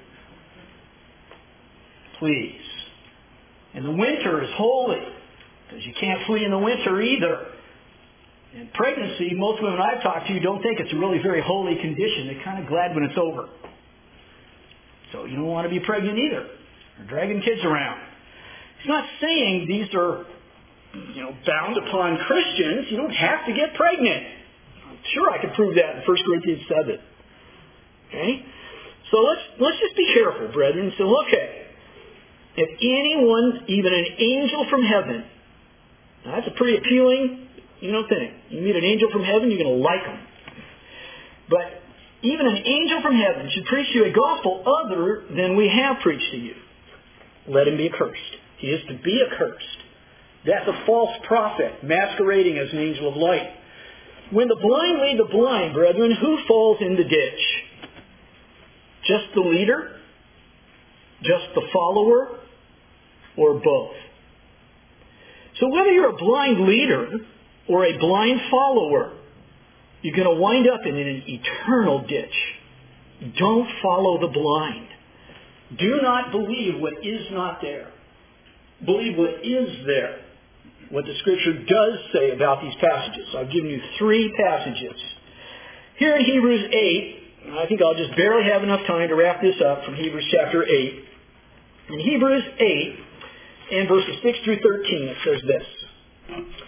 Please. And the winter is holy, because you can't flee in the winter either. And pregnancy, most women I've talked to don't think it's a really very holy condition. They're kind of glad when it's over. So you don't want to be pregnant either, or dragging kids around. He's not saying these are, bound upon Christians. You don't have to get pregnant. I'm sure I could prove that in 1 Corinthians 7. Okay? So let's just be careful, brethren. So okay, if anyone, even an angel from heaven, now that's a pretty appealing thing. You meet an angel from heaven, you're going to like him. But even an angel from heaven should preach to you a gospel other than we have preached to you. Let him be accursed. He is to be accursed. That's a false prophet masquerading as an angel of light. When the blind lead the blind, brethren, who falls in the ditch? Just the leader? Just the follower? Or both? So whether you're a blind leader or a blind follower, you're going to wind up in an eternal ditch. Don't follow the blind. Do not believe what is not there. Believe what is there. What the Scripture does say about these passages. I've given you 3 passages. Here in Hebrews 8, I think I'll just barely have enough time to wrap this up from Hebrews chapter 8. In Hebrews 8, and verses 6 through 13, it says this.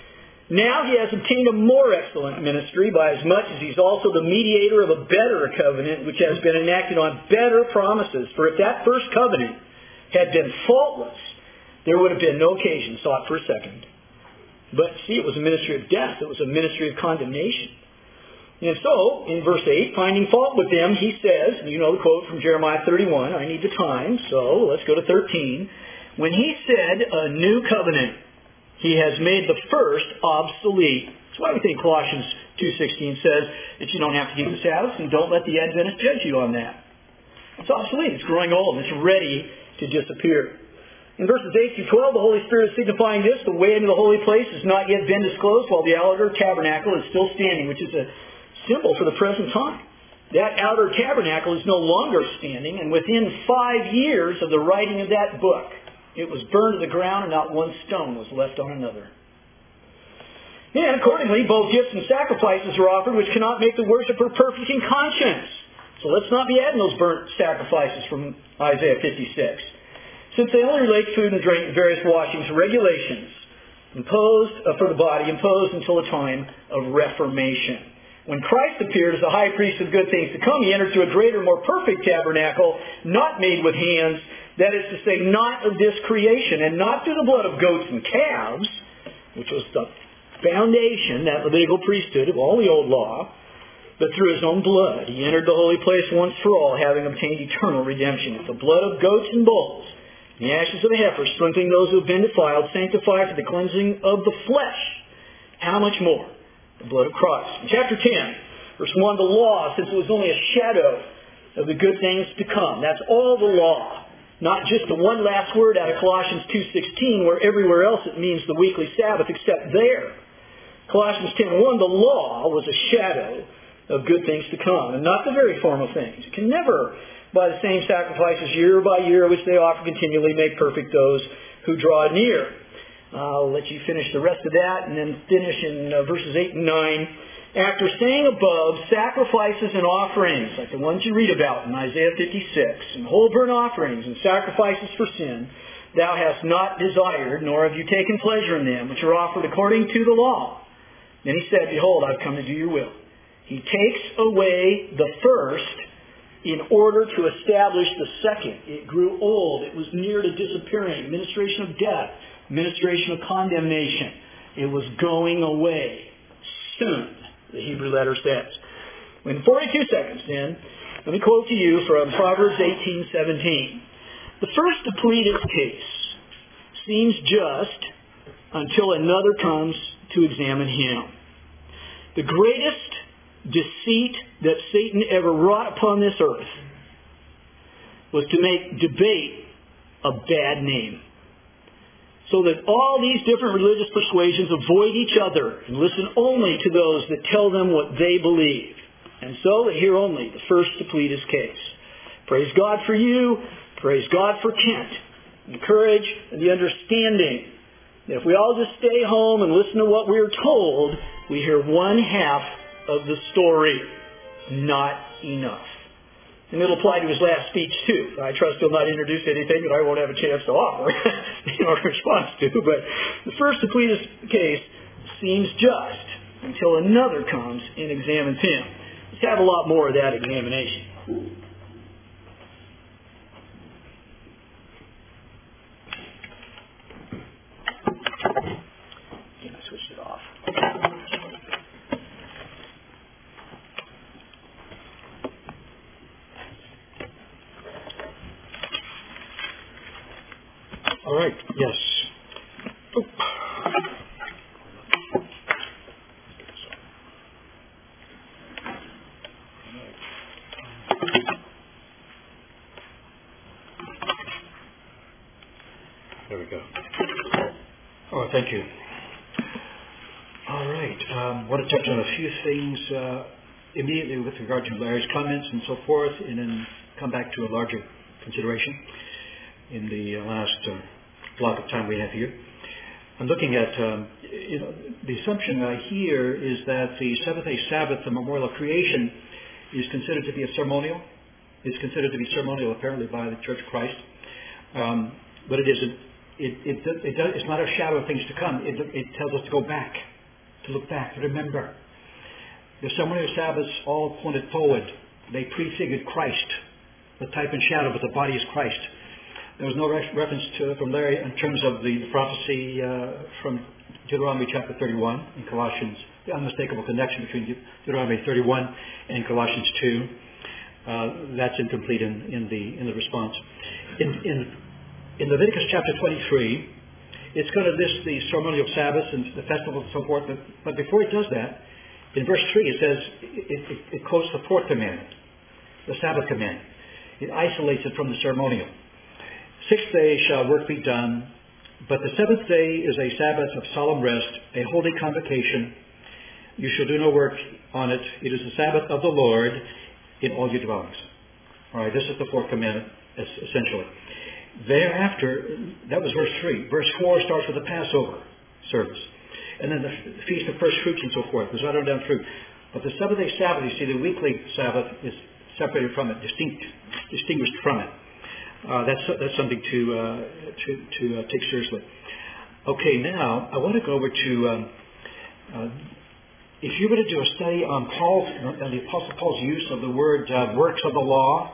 Now he has obtained a more excellent ministry by as much as he's also the mediator of a better covenant which has been enacted on better promises. For if that first covenant had been faultless, there would have been no occasion sought for a second. But see, it was a ministry of death. It was a ministry of condemnation. And so, in verse 8, finding fault with them, he says, and you know the quote from Jeremiah 31, I need the time, so let's go to 13. When he said, a new covenant, he has made the first obsolete. That's why we think Colossians 2:16 says that you don't have to keep the Sabbath, and don't let the Adventists judge you on that. It's obsolete. It's growing old. It's ready to disappear. In verses 8 through 12, the Holy Spirit is signifying this. The way into the holy place has not yet been disclosed, while the outer tabernacle is still standing, which is a symbol for the present time. That outer tabernacle is no longer standing, and within 5 years of the writing of that book, it was burned to the ground, and not one stone was left on another. And accordingly, both gifts and sacrifices are offered, which cannot make the worshiper perfect in conscience. So let's not be adding those burnt sacrifices from Isaiah 56. Since they only relate to food and drink and various washings, regulations imposed for the body, imposed until the time of Reformation. When Christ appeared as the high priest of good things to come, he entered through a greater, more perfect tabernacle, not made with hands, that is to say, not of this creation, and not through the blood of goats and calves, which was the foundation, that Levitical priesthood of all the old law, but through his own blood. He entered the holy place once for all, having obtained eternal redemption. With the blood of goats and bulls, and the ashes of a heifer, sprinkling those who have been defiled, sanctified for the cleansing of the flesh. How much more? The blood of Christ. In chapter 10, verse 1, the law, since it was only a shadow of the good things to come. That's all the law. Not just the one last word out of Colossians 2:16, where everywhere else it means the weekly Sabbath, except there. Colossians 10:1, the law was a shadow of good things to come, and not the very form of things. It can never, by the same sacrifices year by year, which they offer continually, make perfect those who draw near. I'll let you finish the rest of that, and then finish in verses 8 and 9. After saying above, sacrifices and offerings, like the ones you read about in Isaiah 56, and whole burnt offerings and sacrifices for sin, thou hast not desired, nor have you taken pleasure in them, which are offered according to the law. Then he said, behold, I've come to do your will. He takes away the first in order to establish the second. It grew old. It was near to disappearing. Administration of death. Administration of condemnation. It was going away soon, the Hebrew letter says. In 42 seconds then, let me quote to you from Proverbs 18:17. The first to plead his case seems just until another comes to examine him. The greatest deceit that Satan ever wrought upon this earth was to make debate a bad name, so that all these different religious persuasions avoid each other and listen only to those that tell them what they believe. And so they hear only the first to plead his case. Praise God for you. Praise God for Kent. The courage and the understanding that if we all just stay home and listen to what we're told, we hear one half of the story. Not enough. And it'll apply to his last speech too. I trust he'll not introduce anything that I won't have a chance to offer or response to. But the first to plead his case seems just until another comes and examines him. Let's have a lot more of that examination. Again, I switched it off. All right. Yes. Oh. There we go. Oh, thank you. All right. I want to touch on a few things immediately with regard to Larry's comments and so forth, and then come back to a larger consideration in the last block of time we have here. I'm looking at, the assumption I hear is that the Seventh-day Sabbath, the memorial of creation, is considered to be a ceremonial. It's considered to be ceremonial apparently by the Church of Christ. But it isn't. It's not a shadow of things to come. It tells us to go back to look back, to remember. The ceremonial Sabbaths all pointed forward. They prefigured Christ. The type and shadow, but the body is Christ. There was no reference from Larry in terms of the prophecy from Deuteronomy chapter 31 and Colossians, the unmistakable connection between Deuteronomy 31 and Colossians 2. That's incomplete in the response. In Leviticus chapter 23, it's going to list the ceremonial Sabbaths and the festivals and so forth. But before it does that, in verse 3 it says, it quotes the fourth commandment, the Sabbath commandment. It isolates it from the ceremonial. 6th day shall work be done, but the 7th day is a Sabbath of solemn rest, a holy convocation. You shall do no work on it. It is the Sabbath of the Lord in all your dwellings. All right, this is the fourth commandment, essentially. Thereafter, that was verse 3. Verse 4 starts with the Passover service. And then the Feast of First Fruits and so forth. Goes right on down through. But the seventh-day Sabbath, you see, the weekly Sabbath is separated from it, distinguished from it. That's something to take seriously. Okay, now I want to go over to if you were to do a study on the Apostle Paul's use of the word works of the law,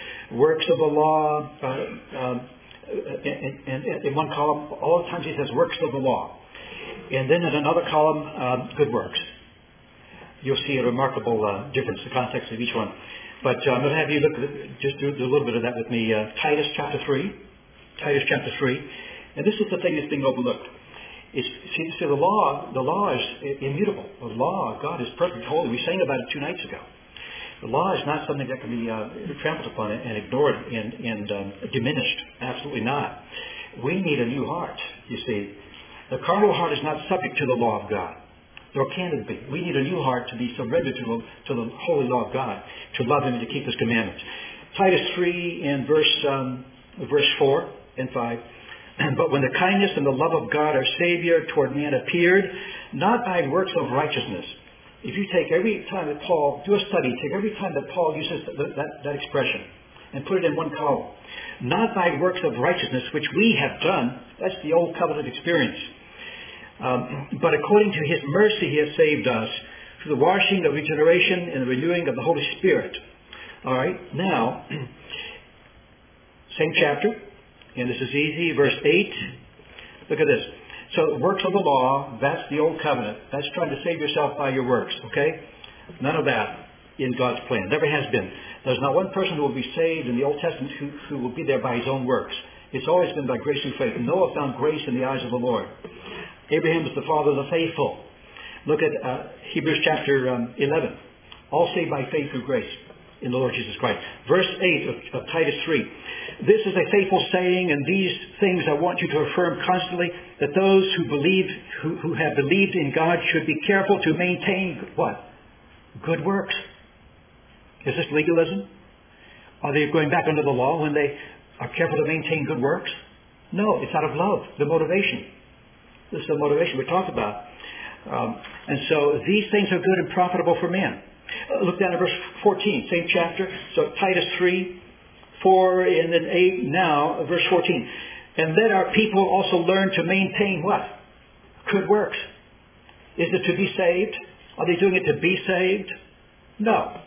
and in one column, all the times he says works of the law, and then in another column, good works. You'll see a remarkable difference, the context of each one. But I'm going to have you just do a little bit of that with me. Titus chapter 3. And this is the thing that's being overlooked. See, the law is immutable. The law of God is perfect, holy. We sang about it 2 nights ago. The law is not something that can be trampled upon and ignored and diminished. Absolutely not. We need a new heart, you see. The carnal heart is not subject to the law of God. Nor can it be. We need a new heart to be surrendered to the holy law of God, to love Him and to keep His commandments. Titus 3 and verse 4 and 5. But when the kindness and the love of God our Savior toward man appeared, not by works of righteousness. If you take every time that Paul, do a study, take every time that Paul uses that expression and put it in one column. Not by works of righteousness which we have done. That's the old covenant experience. But according to His mercy He has saved us through the washing of regeneration and the renewing of the Holy Spirit. All right, now, same chapter, and this is easy, verse 8. Look at this. So works of the law, that's the old covenant. That's trying to save yourself by your works, okay? None of that in God's plan. Never has been. There's not one person who will be saved in the Old Testament who will be there by his own works. It's always been by grace and faith. Noah found grace in the eyes of the Lord. Abraham was the father of the faithful. Look at Hebrews chapter 11. All saved by faith through grace in the Lord Jesus Christ. Verse 8 of Titus 3. This is a faithful saying, and these things I want you to affirm constantly, that those who have believed in God should be careful to maintain what? Good works. Is this legalism? Are they going back under the law when they are careful to maintain good works? No, it's out of love, the motivation. This is the motivation we talked about. And so these things are good and profitable for man. Look down at verse 14, same chapter. So Titus 3, 4, and then 8, now verse 14. And let our people also learn to maintain what? Good works. Is it to be saved? Are they doing it to be saved? No.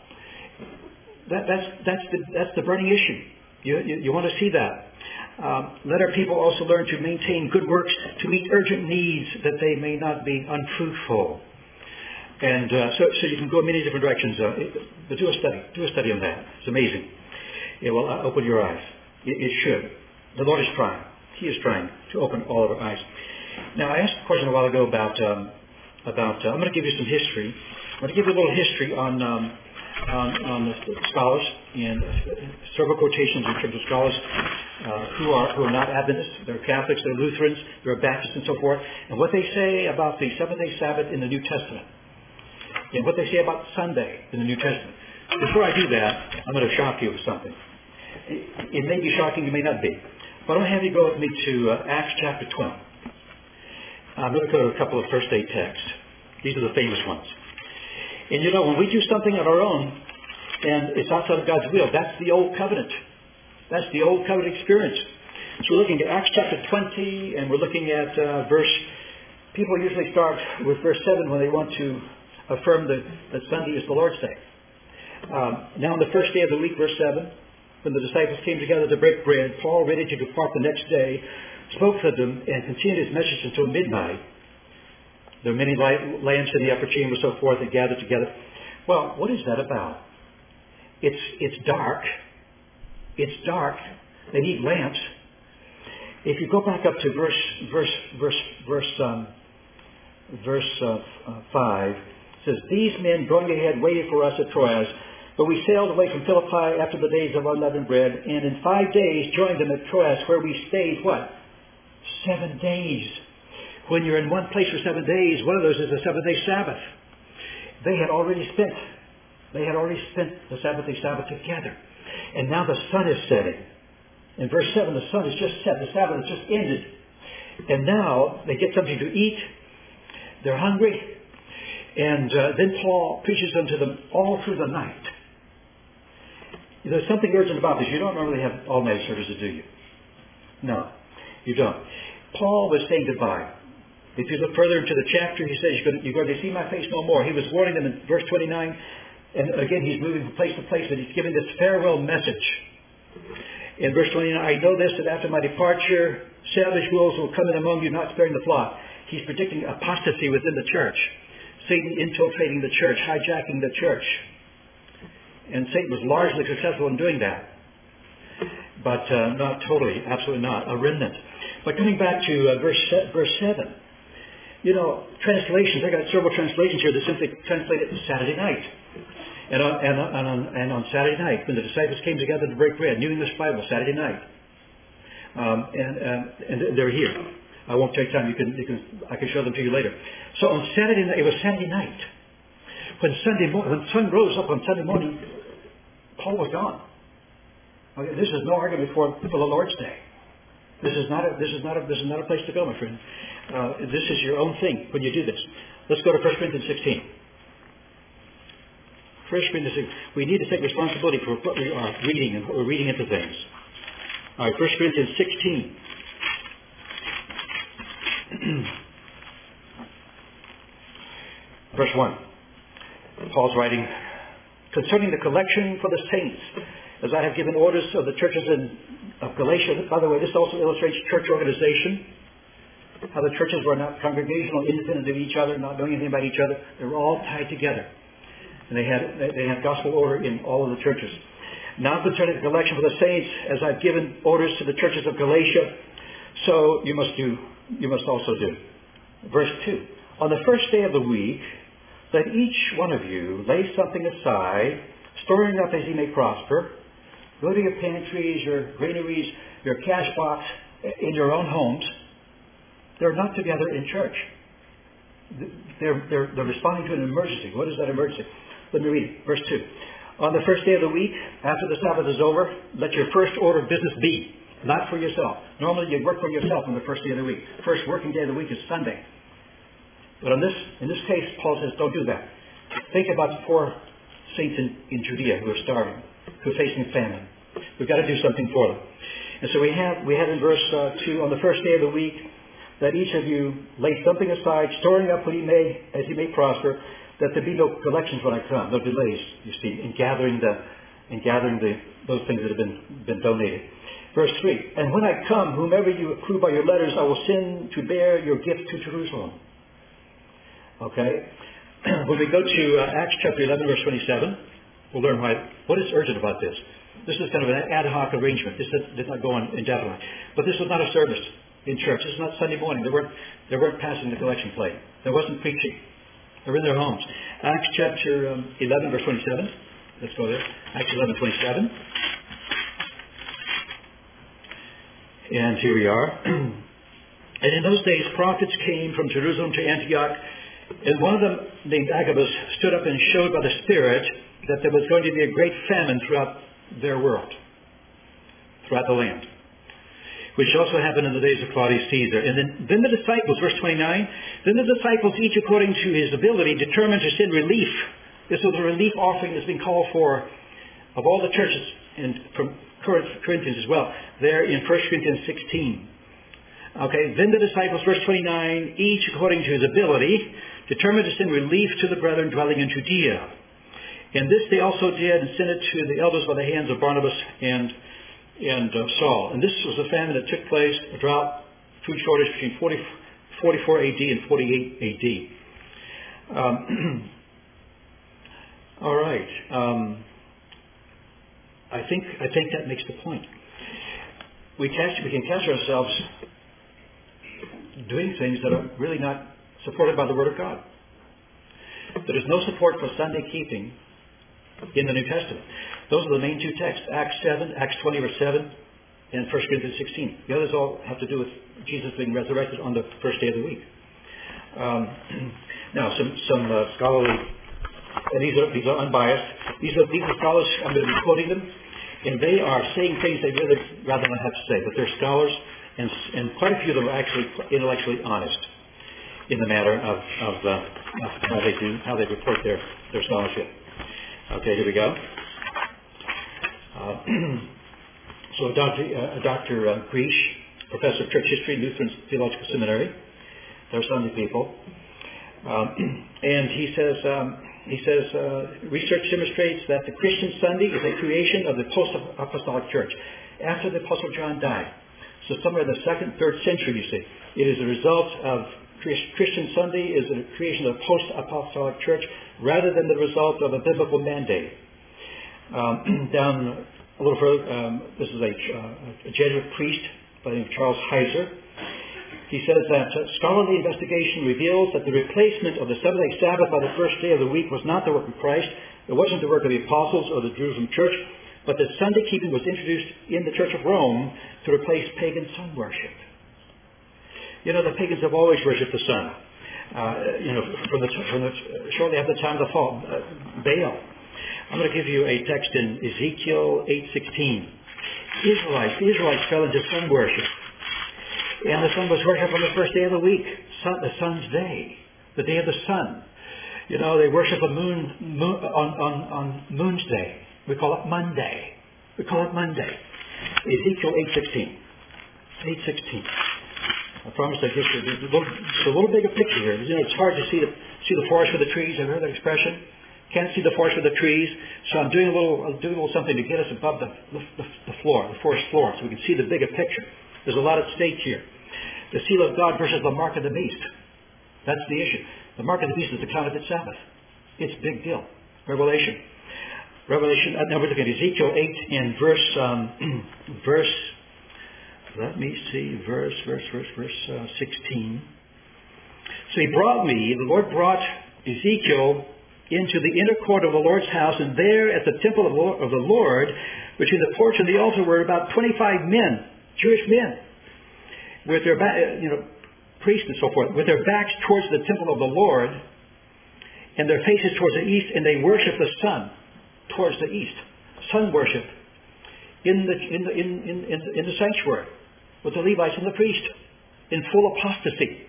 That's the burning issue. You want to see that. Let our people also learn to maintain good works to meet urgent needs that they may not be unfruitful. And so you can go in many different directions. But do a study on that. It's amazing. It will open your eyes. It should. The Lord is trying. He is trying to open all of our eyes. Now, I asked a question a while ago about I'm going to give you some history. I'm going to give you a little history on the scholars and several quotations in terms of scholars who are not Adventists. They're Catholics, they're Lutherans, they're Baptists, and so forth, and what they say about the seventh-day Sabbath in the New Testament, and what they say about Sunday in the New Testament. Before I do that, I'm going to shock you with something. It may be shocking, it may not be, but I'm going to have you go with me to Acts chapter 12. I'm going to go to a couple of first-day texts. These are the famous ones. And you know, when we do something on our own, and it's outside of God's will, that's the old covenant. That's the old covenant experience. So we're looking at Acts chapter 20, and we're looking at verse people usually start with verse 7 when they want to affirm that Sunday is the Lord's Day. Now on the first day of the week, verse 7, when the disciples came together to break bread, Paul, ready to depart the next day, spoke to them and continued his message until midnight. There were many lamps in the upper chamber, so forth, that gathered together. Well, what is that about? It's dark. It's dark. They need lamps. If you go back up to verse 5, it says, "These men going ahead waited for us at Troas, but we sailed away from Philippi after the days of unleavened bread, and in 5 days joined them at Troas, where we stayed," what? 7 days. When you're in one place for 7 days, one of those is a 7-day Sabbath. They had already spent the Sabbath-day Sabbath together. And now the sun is setting. In verse 7, the sun is just set. The Sabbath has just ended. And now they get something to eat. They're hungry. And then Paul preaches unto them all through the night. There's something urgent about this. You don't normally have all-night services, do you? No, you don't. Paul was saying goodbye. If you look further into the chapter, he says, "You're going to see my face no more." He was warning them in verse 29. And again, he's moving from place to place, but he's giving this farewell message. In verse 29, "I know this, that after my departure, savage wolves will come in among you, not sparing the flock." He's predicting apostasy within the church. Satan infiltrating the church, hijacking the church. And Satan was largely successful in doing that. But not totally, absolutely not. A remnant. But coming back to verse 7, you know, translations, I got several translations here that simply translate it Saturday night. And on Saturday night, when the disciples came together to break bread, New English Bible, Saturday night. And they're here. I won't take time. I can show them to you later. So on Saturday night, it was Saturday night. When sun rose up on Sunday morning, Paul was gone. Okay, this is no argument for the Lord's Day. This is not a place to go, my friend. This is your own thing when you do this. Let's go to 1 Corinthians 16. 1 Corinthians 16. We need to take responsibility for what we are reading and what we're reading into things. All right, 1 Corinthians 16. Verse 1. Paul's writing, "Concerning the collection for the saints, as I have given orders of the churches of Galatia." By the way, this also illustrates church organization. How the churches were not congregational, independent of each other, not knowing anything about each other. They were all tied together. And they had gospel order in all of the churches. "Now concerning the collection for the saints, as I've given orders to the churches of Galatia, so you must also do." Verse 2. "On the first day of the week, let each one of you lay something aside, storing up as he may prosper. Go to your pantries, your granaries, your cash box in your own homes." They're not together in church. They're responding to an emergency. What is that emergency? Let me read it. Verse 2. "On the first day of the week, after the Sabbath is over, let your first order of business be, not for yourself." Normally you work for yourself on the first day of the week. First working day of the week is Sunday. But in this case, Paul says, don't do that. Think about the poor saints in Judea who are starving, who are facing famine. We've got to do something for them. And so we have in verse 2, "On the first day of the week, let each of you lay something aside, storing up what as he may prosper, that there be no collections when I come," no delays, you see, in gathering those things that have been donated. Verse 3, "And when I come, whomever you approve by your letters, I will send to bear your gift to Jerusalem." Okay? When we go to Acts chapter 11, verse 27, we'll learn what is urgent about this. This is kind of an ad hoc arrangement. This did not go on indefinitely. But this was not a service in church. This is not Sunday morning. They weren't passing the collection plate. There wasn't preaching. They were in their homes. Acts chapter 11, verse 27. Let's go there. Acts 11, 27. And here we are. "And in those days prophets came from Jerusalem to Antioch, and one of them, named Agabus, stood up and showed by the Spirit that there was going to be a great famine throughout their world, throughout the land, which also happened in the days of Claudius Caesar. And then the disciples," verse 29, "then the disciples, each according to his ability, determined to send relief." This was a relief offering that's been called for of all the churches, and from Corinthians as well, there in 1 Corinthians 16. Okay, then the disciples, verse 29, each according to his ability, determined to send relief to the brethren dwelling in Judea. And this they also did and sent it to the elders by the hands of Barnabas and Saul. And this was a famine that took place, a drought, food shortage between 44 AD and 48 AD. All right. I think that makes the point. We can catch ourselves doing things that are really not supported by the Word of God. There is no support for Sunday keeping in the New Testament. Those are the main two texts, Acts 7, Acts 20 verse 7, and 1 Corinthians 16. The others all have to do with Jesus being resurrected on the first day of the week. Now, some scholarly, and these are unbiased. These are scholars. I'm going to be quoting them, and they are saying things they really rather not have to say. But they're scholars, and quite a few of them are actually intellectually honest in the matter of how they report their scholarship. Okay, here we go. So Dr. Griesch, professor of church history, Lutheran Theological Seminary, they're Sunday people, and he says research demonstrates that the Christian Sunday is a creation of the post-apostolic church after the Apostle John died. So somewhere in the 2nd, 3rd century, you see, it is a result of Christian Sunday is a creation of the post-apostolic church rather than the result of a biblical mandate. Down a little further, this is a Jesuit priest by the name of Charles Heiser. He says that scholarly investigation reveals that the replacement of the seventh-day Sabbath by the first day of the week was not the work of Christ. It wasn't the work of the apostles or the Jerusalem church, but that Sunday keeping was introduced in the Church of Rome to replace pagan sun worship. You know, the pagans have always worshipped the sun. From shortly after the time of the fall, Baal. I'm going to give you a text in Ezekiel 8:16. The Israelites fell into sun worship, and the sun was worshipped on the first day of the week, the sun's day, the day of the sun. You know, they worship the moon on Moon's Day. We call it Monday. Ezekiel 8:16. 8:16. I promise I give you a little bigger picture here. You know, it's hard to see the forest for the trees. Have you heard that expression? Can't see the forest for the trees. So I'm doing a little something to get us above the floor, the forest floor, so we can see the bigger picture. There's a lot at stake here. The seal of God versus the mark of the beast. That's the issue. The mark of the beast is the counterfeit Sabbath. It's a big deal. Revelation. Now we're looking at Ezekiel 8 in verse 16. So the Lord brought Ezekiel into the inner court of the Lord's house, and there at the temple of the Lord, between the porch and the altar, were about 25 men, Jewish men, with their priests and so forth, with their backs towards the temple of the Lord, and their faces towards the east, and they worship the sun towards the east. Sun worship in the sanctuary with the Levites and the priest, in full apostasy.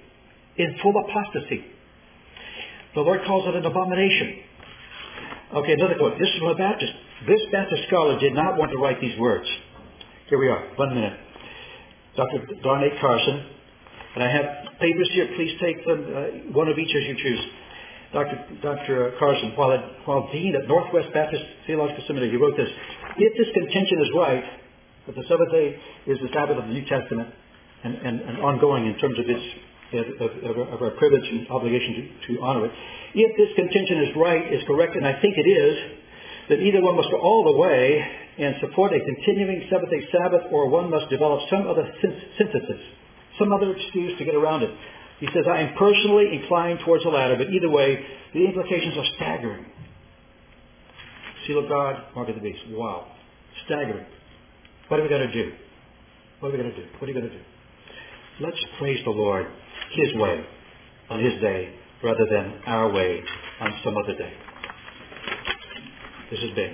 The Lord calls it an abomination. Okay, another quote. This is from a Baptist. This Baptist scholar did not want to write these words. Here we are. 1 minute. Dr. Don A. Carson. And I have papers here. Please take them, one of each as you choose. Dr. Carson, while dean at Northwest Baptist Theological Seminary, he wrote this: if this contention is right, that the Sabbath day is the Sabbath of the New Testament and ongoing in terms of of our privilege and obligation to honor it. If this contention is correct, and I think it is, then either one must go all the way and support a continuing seventh-day Sabbath, or one must develop some other synthesis, some other excuse to get around it. He says, I am personally inclined towards the latter, but either way, the implications are staggering. Seal of God, mark of the beast. Wow. Staggering. What are we going to do? What are you going to do? Let's praise the Lord His way on His day rather than our way on some other day. This is big.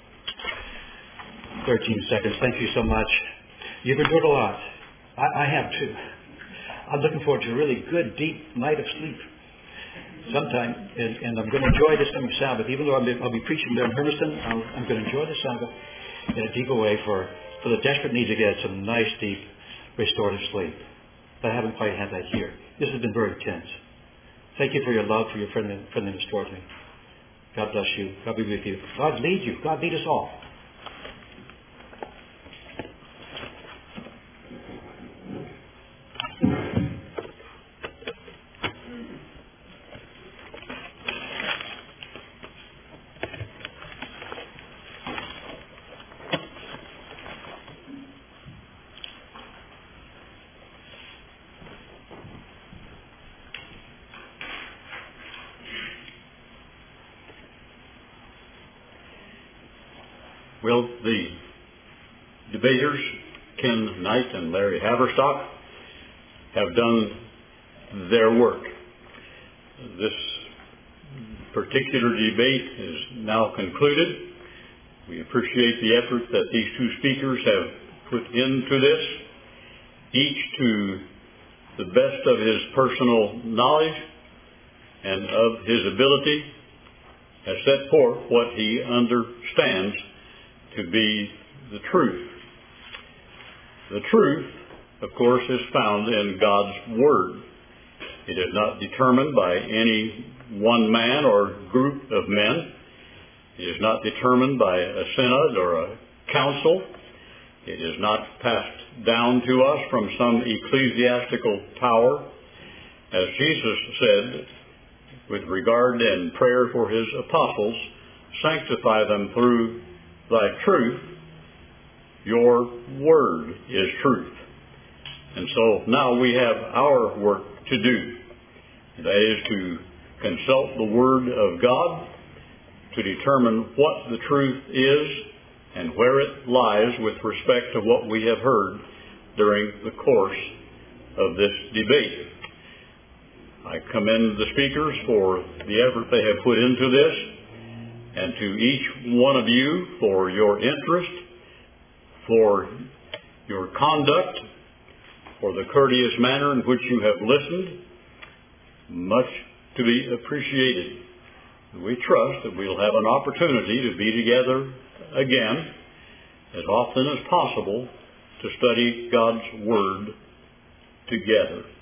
13 seconds. Thank you so much. You've endured a lot. I have too. I'm looking forward to a really good, deep night of sleep sometime, and I'm going to enjoy this coming Sabbath. Even though I'll be preaching there in Hermiston, I'm going to enjoy the Sabbath in a deeper way for the desperate need to get some nice, deep, restorative sleep. but I haven't quite had that here. This has been very tense. Thank you for your love, for your friendliness towards me. God bless you. God be with you. God lead you. God lead us all. Well, the debaters, Ken Knight and Larry Haverstock, have done their work. This particular debate is now concluded. We appreciate the effort that these two speakers have put into this, each to the best of his personal knowledge and of his ability has set forth what he understands to be the truth. The truth, of course, is found in God's Word. It is not determined by any one man or group of men. It is not determined by a synod or a council. It is not passed down to us from some ecclesiastical power. As Jesus said, with regard and prayer for his apostles, sanctify them through thy truth. Your word is truth. And so now we have our work to do. That is to consult the Word of God to determine what the truth is and where it lies with respect to what we have heard during the course of this debate. I commend the speakers for the effort they have put into this, and to each one of you for your interest, for your conduct, for the courteous manner in which you have listened. Much to be appreciated. We trust that we'll have an opportunity to be together again as often as possible to study God's Word together.